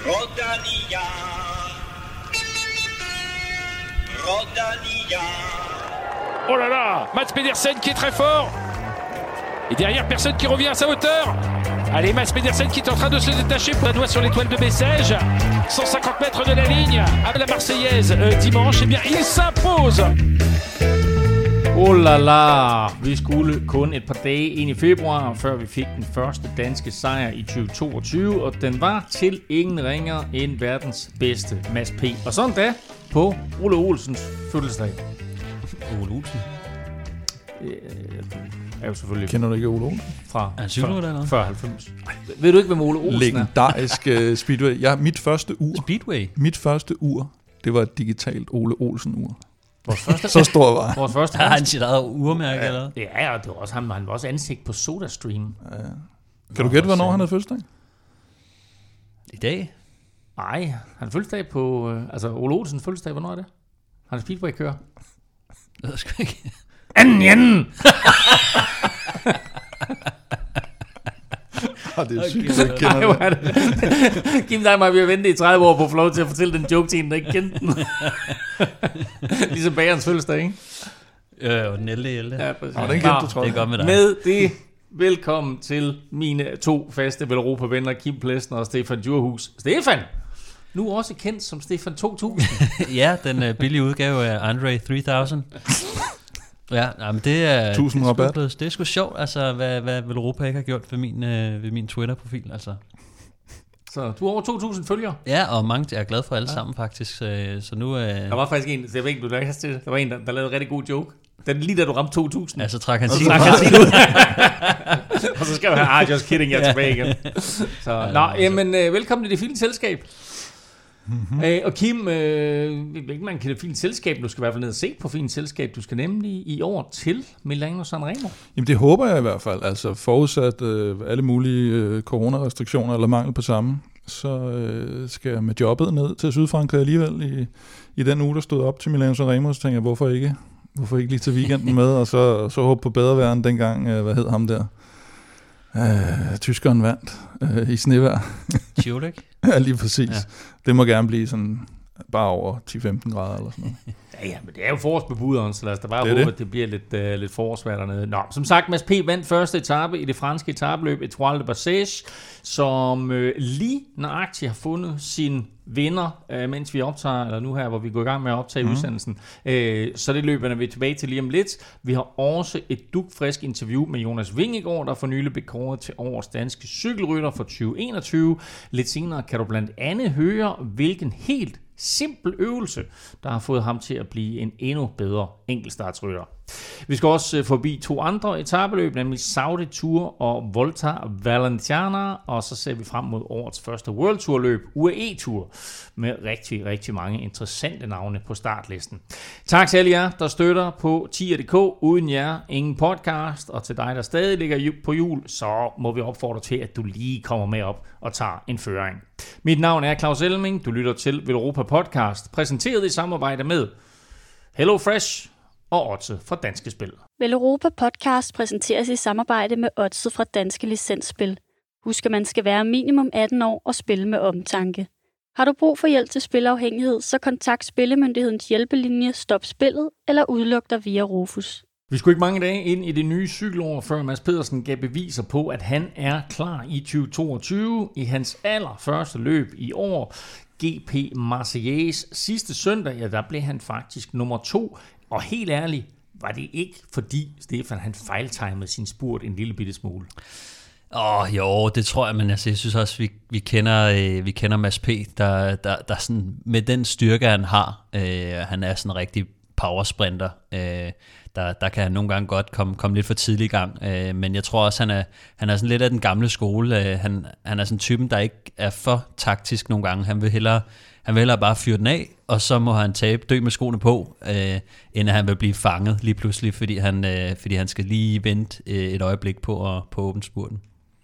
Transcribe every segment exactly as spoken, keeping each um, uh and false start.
Rodania. Rodania. Oh là là, Mads Pedersen qui est très fort. Et derrière, personne qui revient à sa hauteur. Allez, Mads Pedersen qui est en train de se détacher pour un doigt sur l'étoile de Bessèges. cent cinquante mètres de la ligne à la Marseillaise euh, dimanche. Eh bien, il s'impose. Oh la la, vi skulle kun et par dage ind i februar, før vi fik den første danske sejr i tyve toogtyve, og den var til ingen ringer end verdens bedste Mads P. Og sådan da på Ole Olsens fødselsdag. Ole Olsen? Øh, er jo selvfølgelig... Kender du ikke Ole Olsen? Fra er cykler eller noget? fyrre halvfems. Ved du ikke, hvem Ole Olsen er? Legendarisk uh, speedway. Ja, mit første ur. Speedway? Mit første ur, det var et digitalt Ole Olsen-ur. Vores første, så stor var vores første. Har han sit eget urmærke, ja, eller? Ja, og det var også ham, han var også ansigt på SodaStream. Ja. Kan du gætte, hvornår han havde fødselsdag? I dag? Nej, han har fødselsdag på... Øh, altså, Ole Olsens fødselsdag, hvornår er det? Han er speedway-kører. Det ved jeg sgu ikke. Anden anden! Ah, det er sygt, okay, jeg kender Ej, det. Kim dig mig, vi har ventet i tredive år på at få lov til at fortælle den joke til en, der ikke kendte den. Ligesom bagerens fødselsdag, ikke? Øh, og den elleve elleve. Ja, præcis. Nå, den kendte du, tror jeg. Det er godt med dig. Med det, velkommen til mine to faste Velropa-venner, Kim Plesner og Stefan Djurhus. Stefan! Nu også kendt som Stefan to tusind. Ja, den uh, billige udgave af Andre tre tusind. Ja, nej, men det er, Tusind det, er rabat. blevet, det er sgu sjovt, altså, hvad, hvad Velropa ikke har gjort ved min, øh, ved min Twitter-profil, altså. Så du er over to tusind følgere. Ja, og mange, jeg er glad for alle ja. sammen, faktisk, så, så nu... Øh... Der var faktisk en, jeg ved ikke, du lagde til, der var en, der, der lavede en rigtig god joke. Den lige da du ramte to tusind. Ja, så trak han sig ud. Og så skrev han, ah, just kidding, jeg er tilbage igen. Så, ja, nå, jamen, øh, velkommen til Det Fine Selskab. Mm-hmm. Øh, og Kim, øh, ikke man kan det Fint Selskab, du skal i hvert fald ned og se på Fint Selskab. Du skal nemlig i år til Milano Sanremo. Jamen det håber jeg i hvert fald, altså forudsat øh, alle mulige øh, coronarestriktioner eller mangel på samme, så øh, skal jeg med jobbet ned til Sydfrankrig alligevel i, i den uge, der stod op til Milano Sanremo, så tænker jeg, hvorfor ikke, hvorfor ikke lige til weekenden med, og så, så håbe på bedre vejr end dengang, øh, hvad hed ham der? Øh, tyskeren vandt øh, i snevejr. Tjolek? Ja, lige præcis. Ja. Det må gerne blive sådan bare over ti til femten grader eller sådan noget. Ja, ja, men det er jo forårsbebuderen, så lad os da bare håbe, det. at det bliver lidt, uh, lidt forårsvejr dernede. Nå, som sagt, Mads P. vandt første etape i det franske etabeløb Etoile de Bessèges, som uh, lige nøjagtigt har fundet sin vinder, uh, mens vi optager, eller nu her, hvor vi går i gang med at optage mm. udsendelsen. Uh, så det løber vi tilbage til lige om lidt. Vi har også et dugfrisk interview med Jonas Vingegaard, der for nylig blev kåret til årets danske cykelrytter for tyve enogtyve. Lidt senere kan du blandt andet høre, hvilken helt simpel øvelse, der har fået ham til at blive en endnu bedre enkeltstartsrytter. Vi skal også forbi to andre etapeløb, nemlig Saudi Tour og Volta Valenciana, og så ser vi frem mod årets første World Tour løb, U A E Tour, med rigtig, rigtig mange interessante navne på startlisten. Tak til alle jer, der støtter på tier punktum d k. Uden jer, ingen podcast, og til dig, der stadig ligger på jul, så må vi opfordre til, at du lige kommer med op og tager en føring. Mit navn er Claus Elming, du lytter til Velropa Podcast, præsenteret i samarbejde med HelloFresh og Odset fra Danske Spil. Velropa Podcast præsenteres i samarbejde med Odset fra Danske Licensspil. Husk, at man skal være minimum atten år og spille med omtanke. Har du brug for hjælp til spilafhængighed, så kontakt Spillemyndighedens hjælpelinje Stop Spillet eller udluk dig via Rufus. Vi skulle ikke mange dage ind i det nye cykelår, før Mads Pedersen gav beviser på, at han er klar i tyve toogtyve i hans allerførste løb i år. G P Marseillaise sidste søndag, ja, der blev han faktisk nummer to. Og helt ærligt, var det ikke fordi Stefan han fejltimede sin spurt en lille bitte smule? Åh, oh, jo, det tror jeg, men altså, jeg synes også, vi, vi, kender, øh, vi kender Mads P., der, der, der sådan, med den styrke, han har, øh, han er sådan en rigtig powersprinter, øh, der, der kan han nogle gange godt komme, komme lidt for tidlig i gang, øh, men jeg tror også, han er, han er sådan lidt af den gamle skole, øh, han, han er sådan typen, der ikke er for taktisk nogle gange, han vil hellere, han vil hellere bare fyre den af, og så må han tabe, dø med skoene på, øh, end at han vil blive fanget lige pludselig, fordi han, øh, fordi han skal lige vente øh, et øjeblik på at på åbne spurten.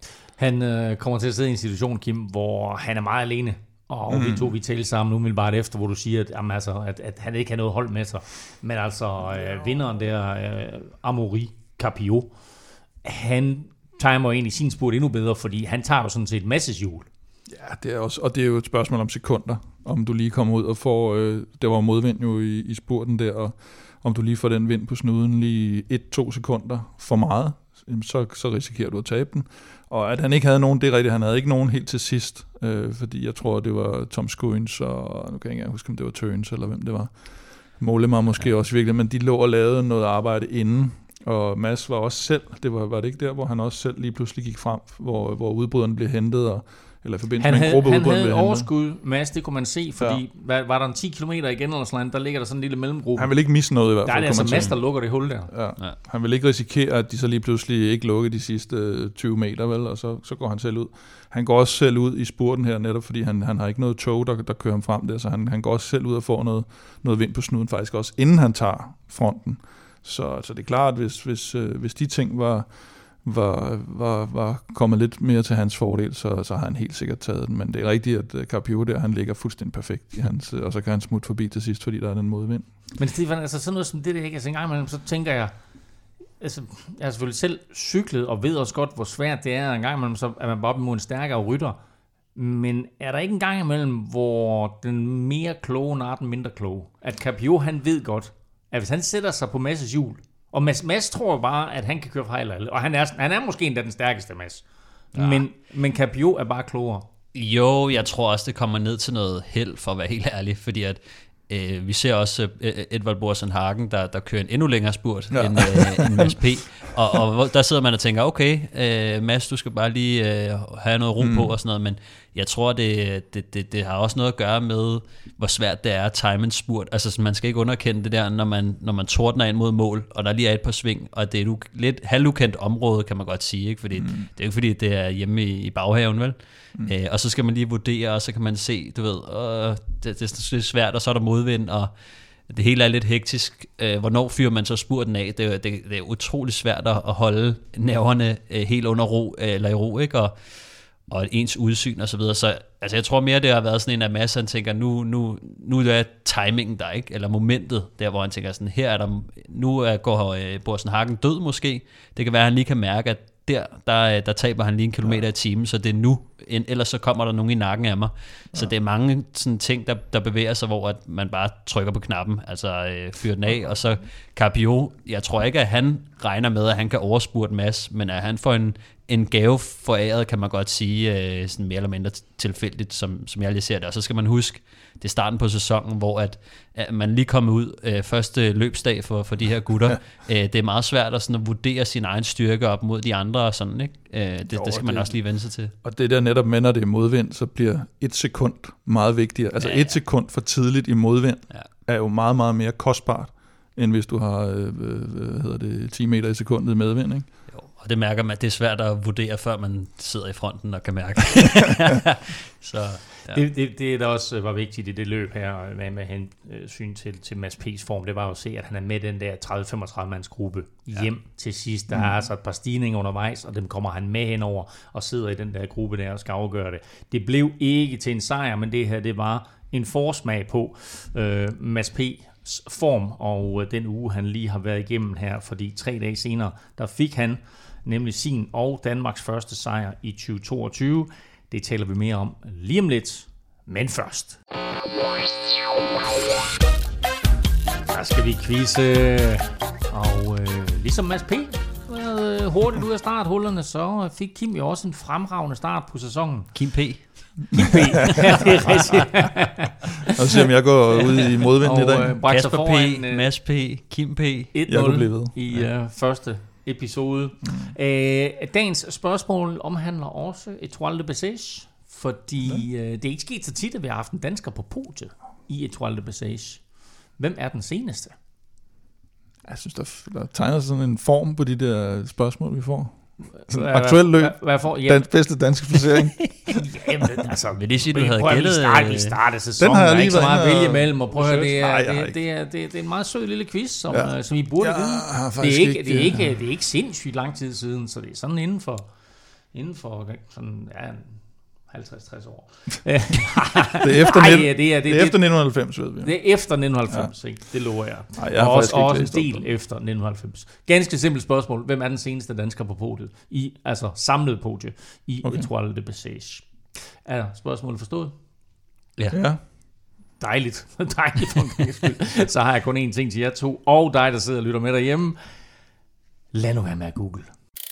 Han øh, kommer til at sidde i en situation, Kim, hvor han er meget alene. Og mm. vi to, vi talte sammen umiddelbart efter, hvor du siger, at, jamen, altså, at, at han ikke har noget hold med sig. Men altså, øh, vinderen der, øh, Amaury Carpio, han timer egentlig sin spurt endnu bedre, fordi han tager jo sådan set masseshjul. Ja, det er også, og det er jo et spørgsmål om sekunder, om du lige kommer ud og får, øh, der var modvind jo i, i spurten der, og om du lige får den vind på snuden lige et to sekunder for meget, så, så risikerer du at tabe den. Og at han ikke havde nogen, det er rigtigt, han havde ikke nogen helt til sidst, øh, fordi jeg tror, det var Tom Skuins, og nu kan jeg ikke huske, om det var Tøns, eller hvem det var. Molemar måske ja. også virkelig, men de lå og lavede noget arbejde inden, og Mads var også selv, det var, var det ikke der, hvor han også selv lige pludselig gik frem, hvor, hvor udbryderne blev hentet, og eller i forbindelse han med en gruppe havde, han havde et overskud, Mads, det kunne man se, fordi ja. var, var der en ti kilometer igen eller sådan, der ligger der sådan en lille mellemgruppe. Han vil ikke misse noget i hvert fald. Der er det altså Mads, der lukker det hul der. Ja. Ja. Han vil ikke risikere, at de så lige pludselig ikke lukker de sidste tyve meter, vel, og så, så går han selv ud. Han går også selv ud i spurten her, netop fordi han, han har ikke noget tog, der, der kører ham frem der, så han, han går også selv ud og får noget, noget vind på snuden, faktisk også, inden han tager fronten. Så, så det er klart, at hvis, hvis, hvis de ting var... Var, var, var kommet lidt mere til hans fordel, så, så har han helt sikkert taget den. Men det er rigtigt, at Carapio der, han ligger fuldstændig perfekt i hans, og så kan han smutte forbi til sidst, fordi der er den modvind. Men Stefan, altså sådan noget som det der, ikke? Altså en gang imellem, så tænker jeg, altså jeg har selvfølgelig selv cyklet, og ved også godt, hvor svært det er, en gang imellem, så er man bare op imod en stærkere rytter. Men er der ikke en gang imellem, hvor den mere kloge nar den mindre kloge? At Carapio, han ved godt, at hvis han sætter sig på Mads' hjul, og Mads, Mads tror bare, at han kan køre fra alle, og han er, han er måske endda den stærkeste Mads. Ja. Men, men Carapio er bare klogere. Jo, jeg tror også, det kommer ned til noget held, for at være helt ærlig, fordi at øh, vi ser også øh, Edvald Boasson Hagen, der, der kører en endnu længere spurt ja. end, øh, end Mads P. Og, og der sidder man og tænker, okay, øh, Mads, du skal bare lige øh, have noget ro mm. på og sådan noget, men jeg tror, det, det, det, det har også noget at gøre med, hvor svært det er at time en spurt. Altså, man skal ikke underkende det der, når man, når man tordner ind mod mål, og der lige er et par sving, og det er et lidt halvukendt område, kan man godt sige, ikke? Fordi mm. det er ikke fordi, det er hjemme i, i baghaven, vel? Mm. Æ, og så skal man lige vurdere, og så kan man se, du ved, øh, det, det, det er svært, og så er der modvind, og det hele er lidt hektisk. Æ, hvornår fyrer man så spurten af? Det, det, det er utrolig svært at holde nerverne øh, helt under ro, eller i ro, ikke? Og og ens udsyn og så videre. Så altså, jeg tror mere, det har været sådan en af masser, han tænker, nu, nu, nu er timingen der, ikke? Eller momentet, der hvor han tænker sådan, her er der, nu er, går øh, Boasson Hagen død måske. Det kan være, at han lige kan mærke, at der, der, der taber han lige en kilometer i timen, så det er nu, ellers så kommer der nogen i nakken af mig. Så ja. Det er mange sådan ting, der, der bevæger sig, hvor at man bare trykker på knappen, altså øh, fyrer den af, og så Carapio, jeg tror ikke, at han regner med, at han kan overspurte Mads, men at han får en, en gave foræret, kan man godt sige, øh, sådan mere eller mindre tilfældigt, som, som jeg lige ser det. Og så skal man huske, det er starten på sæsonen, hvor at, at man lige kommer ud øh, første løbsdag for, for de her gutter. Ja. Øh, det er meget svært at, sådan, at vurdere sin egen styrke op mod de andre og sådan, ikke? Øh, det, jo, det skal man det, også lige vende sig til. Og det der netop med, når det er modvind, så bliver et sekund meget vigtigere. Altså ja, ja. et sekund for tidligt i modvind ja. er jo meget, meget mere kostbart, end hvis du har øh, hvad hedder det, ti meter i sekundet i medvind, ikke? Og det mærker man, at det er svært at vurdere, før man sidder i fronten og kan mærke. Så, ja. det, det, det, der også var vigtigt i det løb her, med, med hensyn til, til Mads P's form, det var jo at se, at han er med den der tredive til femogtredive mands gruppe hjem ja. til sidst. Der mm. er altså et par stigninger undervejs, og dem kommer han med henover og sidder i den der gruppe der og skal afgøre det. Det blev ikke til en sejr, men det her, det var en forsmag på øh, Mads P. form, og den uge, han lige har været igennem her, fordi tre dage senere, der fik han nemlig sin og Danmarks første sejr i tyve toogtyve. Det taler vi mere om lige om lidt, men først. Der skal vi quizze, og øh, ligesom Mads P. Øh, hurtigt ud af starthullerne, så fik Kim jo også en fremragende start på sæsonen. Kim P. Kim P. Ja, det er rigtigt. Og se om jeg går ud i modvind i dag. Øh, Kasper P, øh, Mads P, Kim P. et nul i øh, første episode. Mm. Øh, dagens spørgsmål omhandler også Etoile de Bessèges, fordi ja. øh, det er ikke sket så tit, at vi har haft en dansker på podiet i Etoile de Bessèges. Hvem er den seneste? Jeg synes, der, der tegner sådan en form på de der spørgsmål, vi får. Sådan en aktuel løb. Hvad, hvad for? Ja. Den bedste danske placering. Jamen, altså, vil det sige, du havde gættet? Vi startede, vi startede sæsonen, den har jeg lige ikke så meget at vælge imellem, og prøv at høre, det er, Nej, det, det, er, det, det er en meget sød lille quiz, som, ja. som I burde ja, vide. Det er, ikke, det, er ikke, det er ikke sindssygt lang tid siden, så det er sådan inden for, inden for sådan, ja, halvtreds til tres år. det er efter, Ej, det er, det er, det er efter nitten halvfems, ved vi. Det er efter nitten halvfems, ja. Ikke? Det lover jeg. Ej, jeg og også, også en del efter nitten halvfems. Ganske simpelt spørgsmål. Hvem er den seneste dansker på podiet? I, altså samlet podie i okay. Etoile de Bessèges. Er spørgsmålet forstået? Ja. Ja. Dejligt. Dejligt for en gang skyld. Så har jeg kun én ting til jer to, og dig, der sidder og lytter med derhjemme. Lad nu være med at google.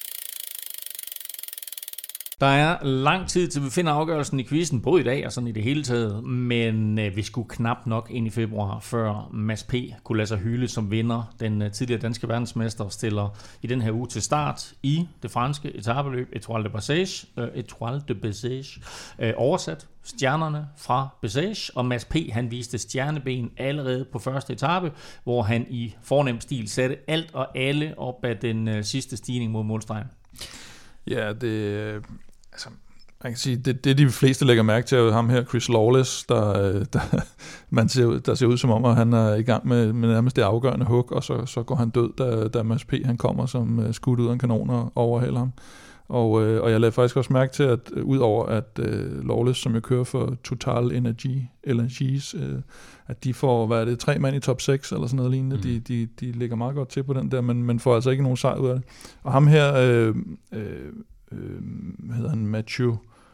Der er lang tid til vi finder afgørelsen i quizzen, både i dag og sådan i det hele taget, men øh, vi skulle knap nok ind i februar, før Mads P. kunne lade sig hylde som vinder. Den øh, tidligere danske verdensmester stiller i den her uge til start i det franske etapeløb Etoile de Bessèges, øh, Etoile de Bessèges, øh, oversat stjernerne fra Bessèges, og Mads P. han viste stjerneben allerede på første etape, hvor han i fornem stil satte alt og alle op af den øh, sidste stigning mod målstregen. Ja, det... Altså, man kan sige, det, det de fleste lægger mærke til, er jo ham her, Chris Lawless, der, der, man ser, der ser ud som om, at han er i gang med, med nærmest det afgørende hug, og så, så går han død, da, da Mads P. han kommer som skudt ud af en kanon og overhælder ham. Og, og jeg lagde faktisk også mærke til, at udover at uh, Lawless, som jeg kører for Total Energy, L N G's, uh, at de får, hvad er det, tre mand i top seks, eller sådan noget lignende, mm. de, de, de ligger meget godt til på den der, men, men får altså ikke nogen sejr ud af det. Og ham her... Øh, øh, Øh, hvad hedder han, Mathieu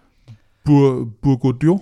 Bur- Bourgodeau,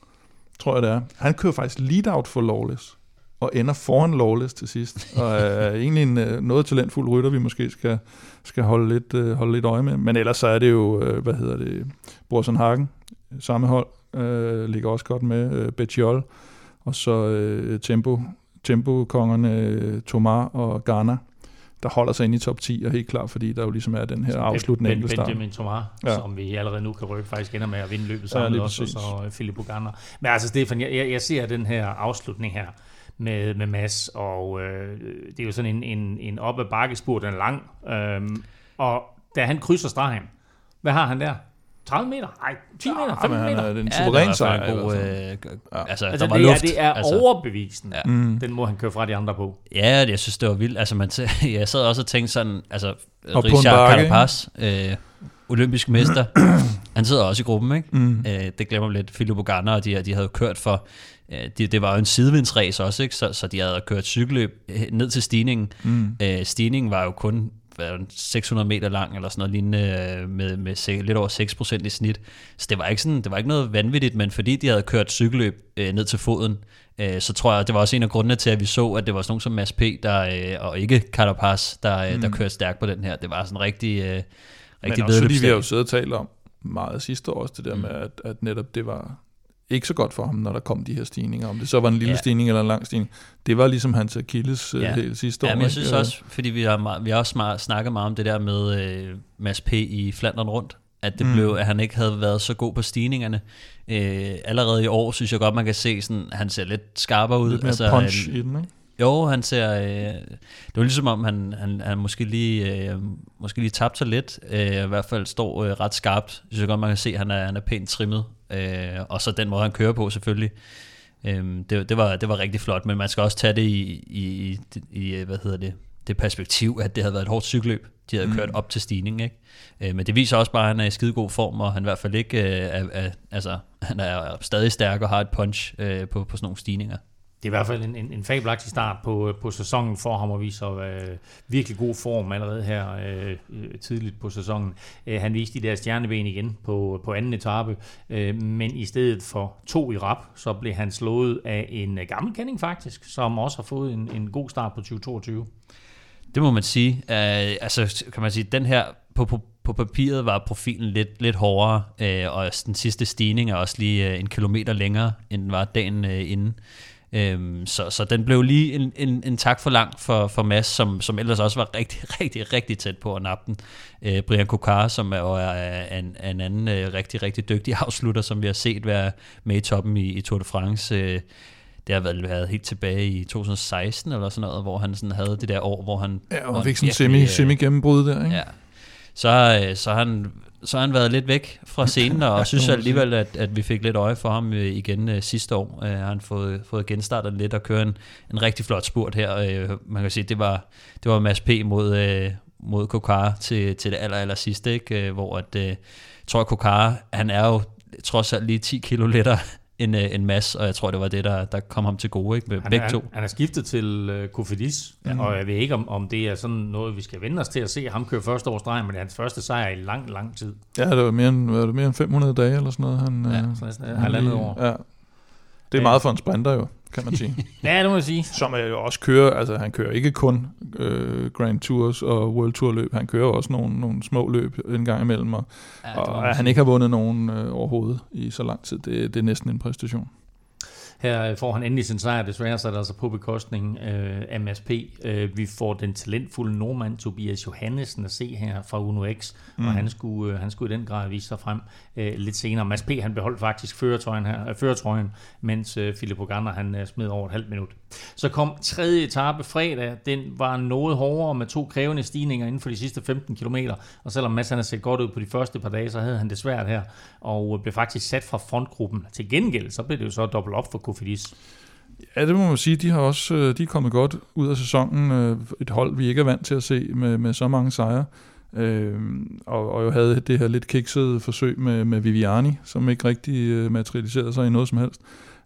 tror jeg det er. Han kører faktisk lead-out for Lawless, og ender foran Lawless til sidst, og er egentlig en noget talentfuld rytter, vi måske skal, skal holde, lidt, uh, holde lidt øje med. Men ellers så er det jo, uh, hvad hedder det, Borsen Hagen, samme hold, uh, ligger også godt med, uh, Betjol, og så uh, Tempo, Tempo-kongerne uh, Thomas og Ghana, der holder sig inde i top ti, og helt klar, fordi der jo ligesom er den her afsluttende enkeltstart. Benjamin Thomas, ja. Som vi allerede nu kan røbe, faktisk ender med at vinde løbet sammen ja, med os, og så Philip Ganna. Men altså, Stefan, jeg, jeg ser den her afslutning her med, med Mads, og øh, det er jo sådan en, en, en op ad bakkespurt, den er lang, øhm, og da han krydser stregen, hvad har han der? tredive meter? Nej, ti meter? femten ja, meter? Det er en ja, suveræn sejr. Øh, ja. altså, Altså, der altså, var det, luft. Er, det er altså, overbevisende. Ja. Mm. Den må han køre fra de andre på. Ja, jeg synes, det var vildt. Altså, man t- jeg sad også og tænkte sådan, altså, og Richard Carapaz, øh, olympisk mester, han sidder også i gruppen, ikke? Mm. Øh, det glemmer lidt. Philip Ganna, og de, de havde kørt for, øh, de, det var jo en sidevindsræs også, ikke? Så, så de havde kørt cykelløb ned til stigningen. Mm. Øh, stigningen var jo kun seks hundrede meter lang, eller sådan noget lignende, med, med lidt over seks procent i snit. Så det var ikke sådan, det var ikke noget vanvittigt, men fordi de havde kørt cykelløb øh, ned til foden, øh, så tror jeg, det var også en af grundene til, at vi så, at det var sådan nogen som Mads P., der, øh, og ikke Carapaz, der, mm. der kørte stærkt på den her. Det var sådan rigtig, øh, rigtig men også fordi vi har jo siddet og talt om meget sidste år, det der mm. med, at, at netop det var ikke så godt for ham, når der kom de her stigninger. Om det så var en lille ja. stigning eller en lang stigning. Det var ligesom hans Achilles ja. helt sidste år. Ja, men jeg synes også, fordi vi har, meget, vi har også meget, snakket meget om det der med øh, Mads P. i Flandern rundt, at det mm. blev, at han ikke havde været så god på stigningerne. Øh, allerede i år synes jeg godt, man kan se, sådan, han ser lidt skarpere ud. Lidt mere altså, punch han, i den, ikke? Jo, han ser, øh, det var ligesom om, han, han, han måske lige, øh, måske lige tabte sig lidt, øh, i hvert fald står øh, ret skarpt. Jeg synes godt, man kan se, at han er, han er pænt trimmet, øh, og så den måde, han kører på selvfølgelig. Øh, det, det, var, det var rigtig flot, men man skal også tage det i, i, i hvad hedder det, det perspektiv, at det havde været et hårdt cykelløb. De havde mm. kørt op til stigningen, ikke? Øh, men det viser også bare, at han er i skidegod form, og han i hvert fald ikke øh, er, er, altså, han er stadig stærk og har et punch øh, på, på sådan nogle stigninger. Det er i hvert fald en, en, en fabelagtig start på, på sæsonen for ham, og viser øh, virkelig god form allerede her øh, tidligt på sæsonen. Øh, han viste de der stjerneben igen på, på anden etape, øh, men i stedet for to i rap, så blev han slået af en gammel kending faktisk, som også har fået en, en god start på tyve toogtyve. Det må man sige. Uh, altså kan man sige, den her på, på, på papiret var profilen lidt, lidt hårdere, uh, og den sidste stigning er også lige uh, en kilometer længere, end den var dagen uh, inden. Øhm, så, så den blev lige en, en, en tak for lang for, for Mads, som, som ellers også var rigtig, rigtig, rigtig tæt på at nappe den. Øh, Brian Cocard, som er, er en, en anden øh, rigtig, rigtig dygtig afslutter, som vi har set være med i toppen i, i Tour de France. Øh, det har været, været helt tilbage i to tusind og seksten eller sådan noget, hvor han sådan havde det der år, hvor han... Ja, og han fik sådan en semi, semi-gennembrud der, ikke? Ja. Så, så, han, så har han været lidt væk fra scenen, og synes alligevel, at, at vi fik lidt øje for ham igen uh, sidste år. Uh, har han fået, fået genstartet lidt og kørt en, en rigtig flot spurt her. Uh, man kan sige, det var, det var Mads P. mod, uh, mod Cocard til, til det aller, aller sidste, ikke? Uh, hvor at, uh, tror jeg, Cocard, han er jo trods alt lige ti kilo lettere end, end Mads, og jeg tror, det var det, der, der kom ham til gode, ikke? Med han, begge er, to. Han er skiftet til uh, Cofidis, ja. Og jeg ved ikke, om, om det er sådan noget, vi skal vende os til at se ham køre første års streg, men det er hans første sejr i lang, lang tid. Ja, det var mere end, var det mere end fem hundrede dage eller sådan noget. Han, ja, så næsten halvandet år. Ja. Det er meget for en sprinter jo, kan man sige. Ja, det må jeg sige. Som jo også kører, altså han kører ikke kun øh, Grand Tours og World Tour løb, han kører også nogle, nogle små løb en gang imellem, og, ja, og at han ikke har vundet nogen øh, overhovedet i så lang tid, det, det er næsten en præstation. Her får han endelig sin sejr, desværre så er det altså på bekostning øh, af M S P. Øh, vi får den talentfulde nordmand Tobias Johannesen at se her fra Uno X, mm. og han skulle, øh, han skulle i den grad vise sig frem øh, lidt senere. M S P han beholdt faktisk førertrøjen, her, øh, førertrøjen mens øh, Filippo Ganna han øh, smed over et halvt minut. Så kom tredje etape fredag, den var noget hårdere med to krævende stigninger inden for de sidste femten kilometer, og selvom Mads han har set godt ud på de første par dage, så havde han det svært her, og blev faktisk sat fra frontgruppen. Til gengæld, så blev det jo så dobbelt op for Cofidis. Ja, det må man sige. De har også de er kommet godt ud af sæsonen. Et hold, vi ikke er vant til at se med, med så mange sejre. Og, og jo havde det her lidt kiksede forsøg med, med Viviani, som ikke rigtig materialiserede sig i noget som helst.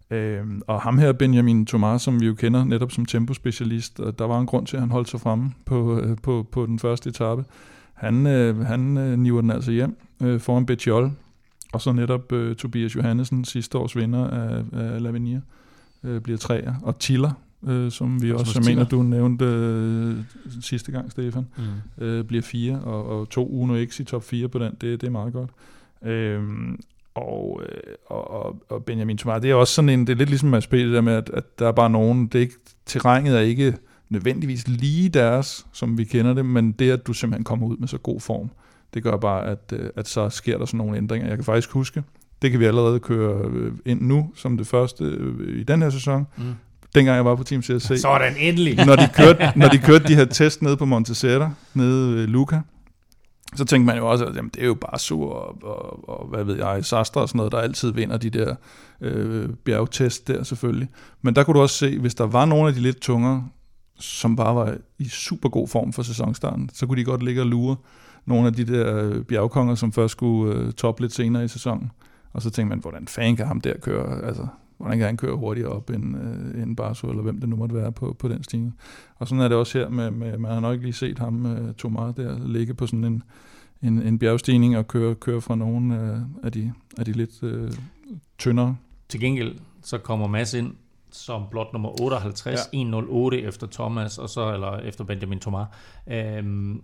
Og ham her, Benjamin Thomas, som vi jo kender netop som tempospecialist, der var en grund til, at han holdt sig fremme på, på, på den første etape. Han, han niver den altså hjem foran Betjol, og så netop uh, Tobias Johannesen, sidste års vinder af, af Lavinia, uh, bliver træer. Og Tiller, uh, som vi også, jeg mener, du nævnte uh, sidste gang, Stefan, mm. uh, bliver fire, og, og to Uno X i top fire på den, det, det er meget godt. Uh, og, og, og Benjamin Thomas, det er også sådan en, det er lidt ligesom Mads P, det der med, at, at der er bare nogen, det er ikke, terrænet er ikke nødvendigvis lige deres, som vi kender det, men det, at du simpelthen kommer ud med så god form, det gør bare, at, at så sker der sådan nogle ændringer. Jeg kan faktisk huske, det kan vi allerede køre ind nu, som det første i den her sæson. Mm. Dengang jeg var på Team C S C. Sådan, endelig! Når de kørte, når de, kørte de her test nede på Montserrat, nede ved Luca, så tænkte man jo også, at jamen, det er jo bare sur og, og, og hvad ved jeg, Sastre og sådan noget, der altid vinder de der øh, bjergtest der selvfølgelig. Men der kunne du også se, hvis der var nogle af de lidt tungere, som bare var i super god form for sæsonstarten, så kunne de godt ligge og lure nogle af de der bjergkonger, som først skulle uh, toppe lidt senere i sæsonen. Og så tænkte man, hvordan fanden kan ham der køre, altså, hvordan kan han køre hurtigere op end, uh, end Barso, eller hvem det nu måtte være på, på den stigning. Og sådan er det også her, med, med man har nok ikke lige set ham, uh, Thomas, der ligge på sådan en, en, en bjergstigning og køre, køre fra nogle uh, af, de, af de lidt uh, tyndere. Til gengæld, så kommer Mads ind som blot nummer otteoghalvtreds, ja. et nul otte efter Thomas, og så, eller efter Benjamin Thomas. Øhm,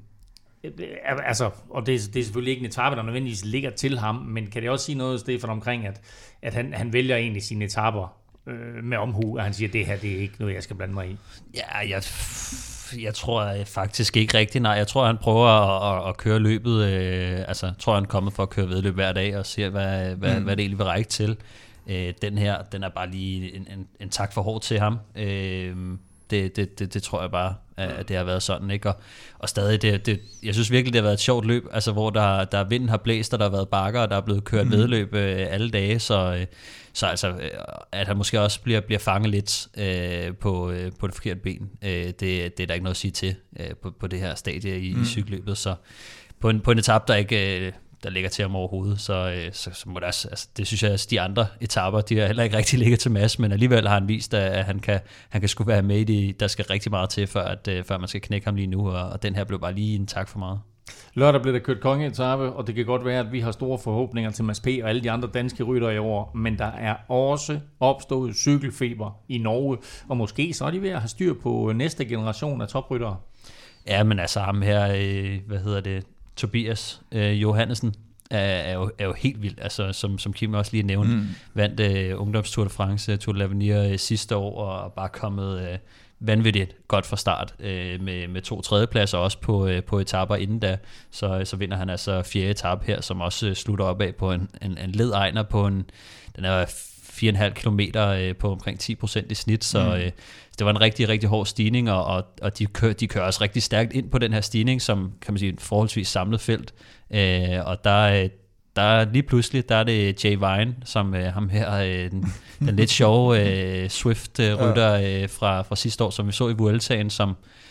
Altså, og det er, det er selvfølgelig ikke en etape, der nødvendigvis ligger til ham, men kan det også sige noget, Stefan, omkring, at, at han, han vælger egentlig sine etaper øh, med omhu, og han siger, at det her det er ikke noget, jeg skal blande mig i? Ja, jeg, jeg tror faktisk ikke rigtigt, nej. Jeg tror, han prøver at, at, at køre løbet, øh, altså jeg tror, han er kommet for at køre vedløb hver dag, og ser, hvad, hvad, mm. hvad det egentlig vil række til. Øh, den her, den er bare lige en, en, en tak for hårdt til ham. Øh, Det, det, det, det tror jeg bare, at det har været sådan, ikke? Og, og stadig, det, det, jeg synes virkelig, det har været et sjovt løb, altså hvor der, der vinden har blæst, og der har været bakker, og der er blevet kørt mm. vedløb øh, alle dage, så, øh, så altså, at han måske også bliver, bliver fanget lidt øh, på, øh, på det forkerte ben, øh, det, det er der ikke noget at sige til øh, på, på det her stadie i, mm. i cykelløbet, så på en, på en etape, der ikke... Øh, der ligger til ham overhovedet, så, så, så må det også, altså, det synes jeg, at de andre etaper, de har heller ikke rigtig ligget til Mads, men alligevel har han vist, at han kan, han kan sgu være med i det, der skal rigtig meget til, før, at, før man skal knække ham lige nu, og, og den her blev bare lige en tak for meget. Lørdag blev der kørt kongeetape, og det kan godt være, at vi har store forhåbninger til Mads P. og alle de andre danske ryttere i år, men der er også opstået cykelfeber i Norge, og måske så er de ved at have styr på næste generation af topryttere. Ja, men altså ham her, øh, hvad hedder det, Tobias øh, Johannesen er, er, jo, er jo helt vild, altså som, som Kim også lige nævnte, mm. vandt øh, Ungdomstour de France, Tour de l'Avenir øh, sidste år, og bare kommet øh, vanvittigt godt fra start øh, med, med to tredjepladser også på, øh, på etaper inden da, så, så vinder han altså fjerde etape her, som også øh, slutter op af på en, en, en led ejner på en, den er fire komma fem kilometer øh, på omkring ti procent i snit, så mm. øh, det var en rigtig, rigtig hård stigning, og, og, og de, kører, de kører også rigtig stærkt ind på den her stigning, som kan man sige et forholdsvis samlet felt, øh, og der, der lige pludselig, der er det Jay Vine, som øh, ham her, øh, den, den lidt sjove øh, Swift-rytter øh, fra, fra sidste år, som vi så i Vueltaen, som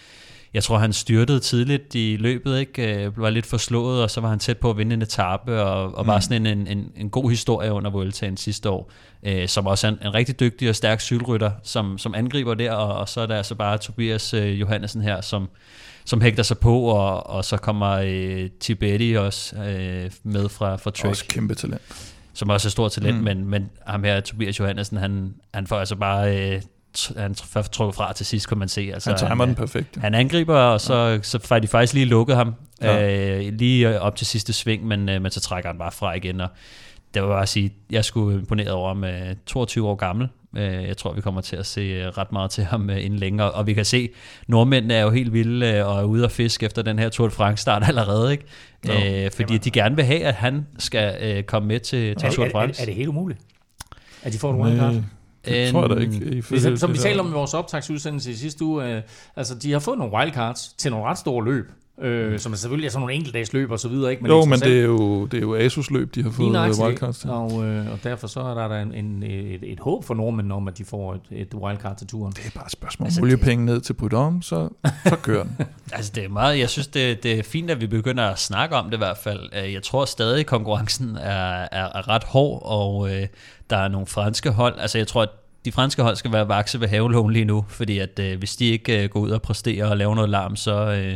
jeg tror, han styrtede tidligt i løbet, ikke? Øh, var lidt forslået, og så var han tæt på at vinde en etape, og, og mm. var sådan en, en, en god historie under Vueltaen sidste år, øh, som også er en, en rigtig dygtig og stærk cykelrytter, som, som angriber der, og, og så er der altså bare Tobias øh, Johannesen her, som, som hægter sig på, og, og så kommer øh, Tibetti også øh, med fra, fra Trek. Også kæmpe talent. Som også er stort talent, mm. men, men ham her, Tobias Johannesen, han, han får altså bare... Øh, han trukket fra til sidst, kan man se. Altså, han timer den perfekt. Han angriber, og så, ja. så får de faktisk lige lukket ham, ja. øh, lige op til sidste sving, men, øh, men så trækker han bare fra igen, og det var bare at sige, jeg skulle imponeret over ham, øh, toogtyve år gammel. Øh, jeg tror, vi kommer til at se øh, ret meget til ham øh, inden længere, og vi kan se, nordmændene er jo helt vilde øh, og er ude at fiske efter den her Tour de France start allerede, ikke? No. Øh, fordi de gerne vil have, at han skal øh, komme med til, til Tour de France. Er, er, er det helt umuligt, at de får et wildcard? Det tror jeg da ikke. Som, som vi talte om i vores optagsudsendelse i sidste uge, øh, altså de har fået nogle wildcards til nogle ret store løb, øh, som er selvfølgelig er sådan nogle enkeltdags løb og så videre, ikke? Men jo, men det er jo, det er jo Asus løb, de har fået wildcards til. Og, øh, og derfor så er der, der en, en, et, et håb for nordmænd om, at de får et, et wildcard til turen. Det er bare et spørgsmål. Altså, oliepenge ned til Prudhomme, så, så kører den. Altså det er meget, jeg synes det, det er fint, at vi begynder at snakke om det i hvert fald. Jeg tror stadig, konkurrencen er, er, er ret hård, og øh, der er nogle franske hold. Altså jeg tror, at de franske hold skal være vakse ved havelån lige nu, fordi at øh, hvis de ikke øh, går ud og præsterer og laver noget larm, så... Øh,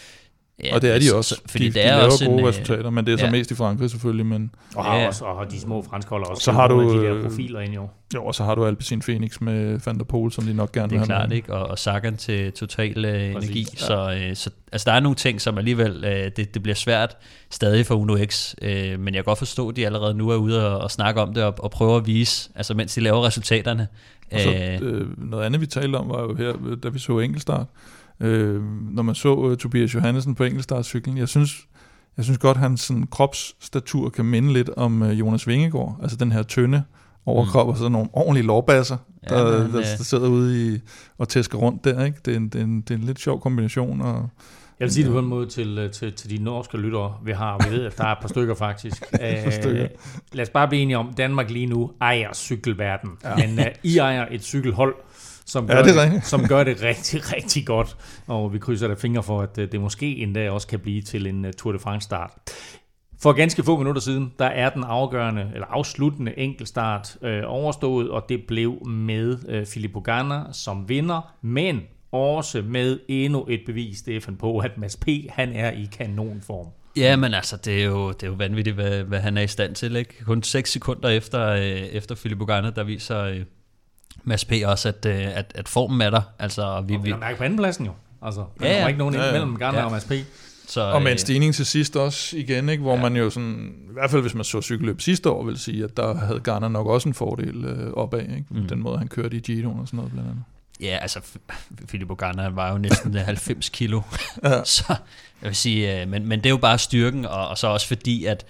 ja, og det er de også. Fordi de, de, de laver også gode en, resultater, men det er så ja. mest i Frankrig selvfølgelig. Men og har ja. også, og de små franske hold også. Så har du de der profiler ind jo. Jo, og så har du Alpecin Phoenix med Van der Poel, som de nok gerne vil have. Det er klart, ikke? Og, og Sagan til total øh, energi. Ja. Så, øh, så altså, der er nogle ting, som alligevel, øh, det, det bliver svært stadig for Uno X, øh, men jeg kan godt forstå, at de allerede nu er ude og, og snakke om det, og, og prøve at vise, altså mens de laver resultaterne. Og så øh, noget andet, vi talte om, var jo her, da vi så enkeltstart. Øh, når man så uh, Tobias Johannesen på enkeltstartcyklen, jeg synes, jeg synes godt, hans sådan, kropsstatur kan minde lidt om uh, Jonas Vingegaard. Altså den her tynde overkrop mm. og sådan nogle ordentlige lårbasser, ja, der, men, der, der sidder ude i, og tæsker rundt der. Ikke? Det, er en, det, er en, det er en lidt sjov kombination. Og, jeg vil sige det på en måde til, til, til de norske lyttere, vi har. Vi ved, at der er et par stykker faktisk. par stykker. Æh, lad os bare blive enige om, Danmark lige nu ejer cykelverden. Ja. Men uh, I ejer et cykelhold, som gør, ja, det, det, som gør det rigtig, rigtig godt. Og vi krydser der fingre for, at det måske endda også kan blive til en Tour de France start. For ganske få minutter siden, der er den afgørende, eller afsluttende enkeltstart øh, overstået, og det blev med øh, Filippo Ganna som vinder, men også med endnu et bevis, Stefan, på, at Mads P. han er i kanonform. Ja, men altså, det er jo, det er jo vanvittigt, hvad, hvad han er i stand til, ikke? Kun seks sekunder efter, øh, efter Filippo Ganna, der viser... Øh, Mads P. også, at, at, at formen er der. Altså, vi, og vi kan mærke på andenpladsen jo. Altså, der ja, ja. er ikke nogen ja, ja. mellem Ganna ja. og Mads P. Så, og med en stigning til sidst også igen, ikke, hvor ja. man jo sådan, i hvert fald hvis man så cykelløb sidste år, vil sige, at der havde Ganna nok også en fordel øh, opad, ikke? Mm. Den måde, han kørte i Giroen og sådan noget blandt andet. Ja, altså, Filippo Ganna var jo næsten halvfems kilo. Ja. Så jeg vil sige, øh, men, men det er jo bare styrken, og, og så også fordi, at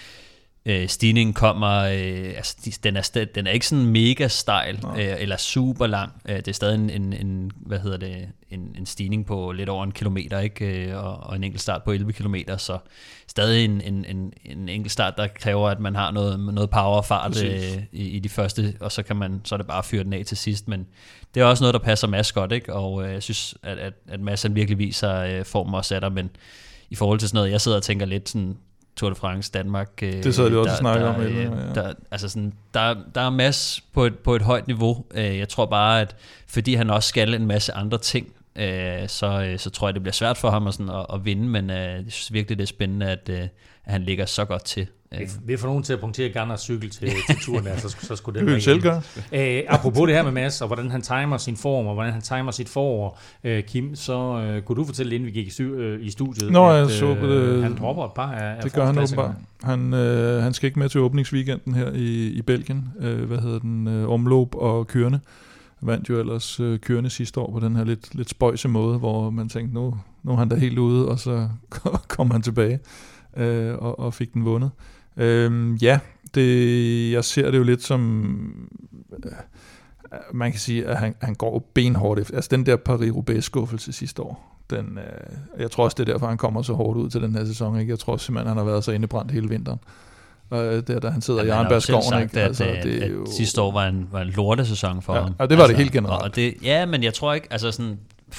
Øh, stigningen kommer, øh, altså de, den, er st- den er ikke sådan mega stejl øh, eller super lang. Øh, det er stadig en, en, en hvad hedder det, en, en stigning på lidt over en kilometer, ikke? Øh, og, og en enkelt start på elleve kilometer, så stadig en, en, en, en enkelt start, der kræver, at man har noget, noget power og fart øh, i, i de første, og så kan man, så er det bare at fyre den af til sidst, men det er også noget, der passer Mads godt, ikke? Og øh, jeg synes, at, at, at Mads han virkelig viser øh, formen også af der, men i forhold til sådan noget, jeg sidder og tænker lidt sådan, Tour de France, Danmark. Det så det også der, snakke der, om. Eller, ja. der, altså sådan, der, der er Mads på et, på et højt niveau. Jeg tror bare, at fordi han også skal en masse andre ting, så, så tror jeg, det bliver svært for ham at, sådan, at, at vinde, men jeg synes virkelig, det er spændende, at, at han ligger så godt til. Vi får nogen til at punktere Ganners cykel til, til turen, der, så, så skulle det være selv gøre. Æ, apropos det her med Mads, og hvordan han timer sin form, og hvordan han timer sit forår, øh, Kim, så øh, kunne du fortælle, inden vi gik i, stu- øh, i studiet, Nå, at jeg så, øh, han dropper et par af det gør han åbenbart. Han, øh, han skal ikke med til åbningsweekenden her i, i Belgien. Øh, hvad hedder den? Øh, omløb og kørende. Vandt jo ellers øh, kørende sidste år på den her lidt, lidt spøjse måde, hvor man tænkte, nu, nu er han da helt ude, og så kom han tilbage øh, og, og fik den vundet. Øhm, ja, det, jeg ser det jo lidt som, øh, man kan sige, at han, han går benhårdt efter. Altså den der Paris-Roubaix-skuffelse sidste år, den, øh, jeg tror også, det er derfor, han kommer så hårdt ud til den her sæson. Ikke? Jeg tror simpelthen, han har været så indebrændt hele vinteren. Og der, da han sidder i Arnbergsskoven, ikke? Altså, at, det er jo... at sidste år var en, var en lortesæson for ja, ham. Og det var altså, det helt generelt. Og det, ja, men jeg tror ikke, altså sådan... Pff,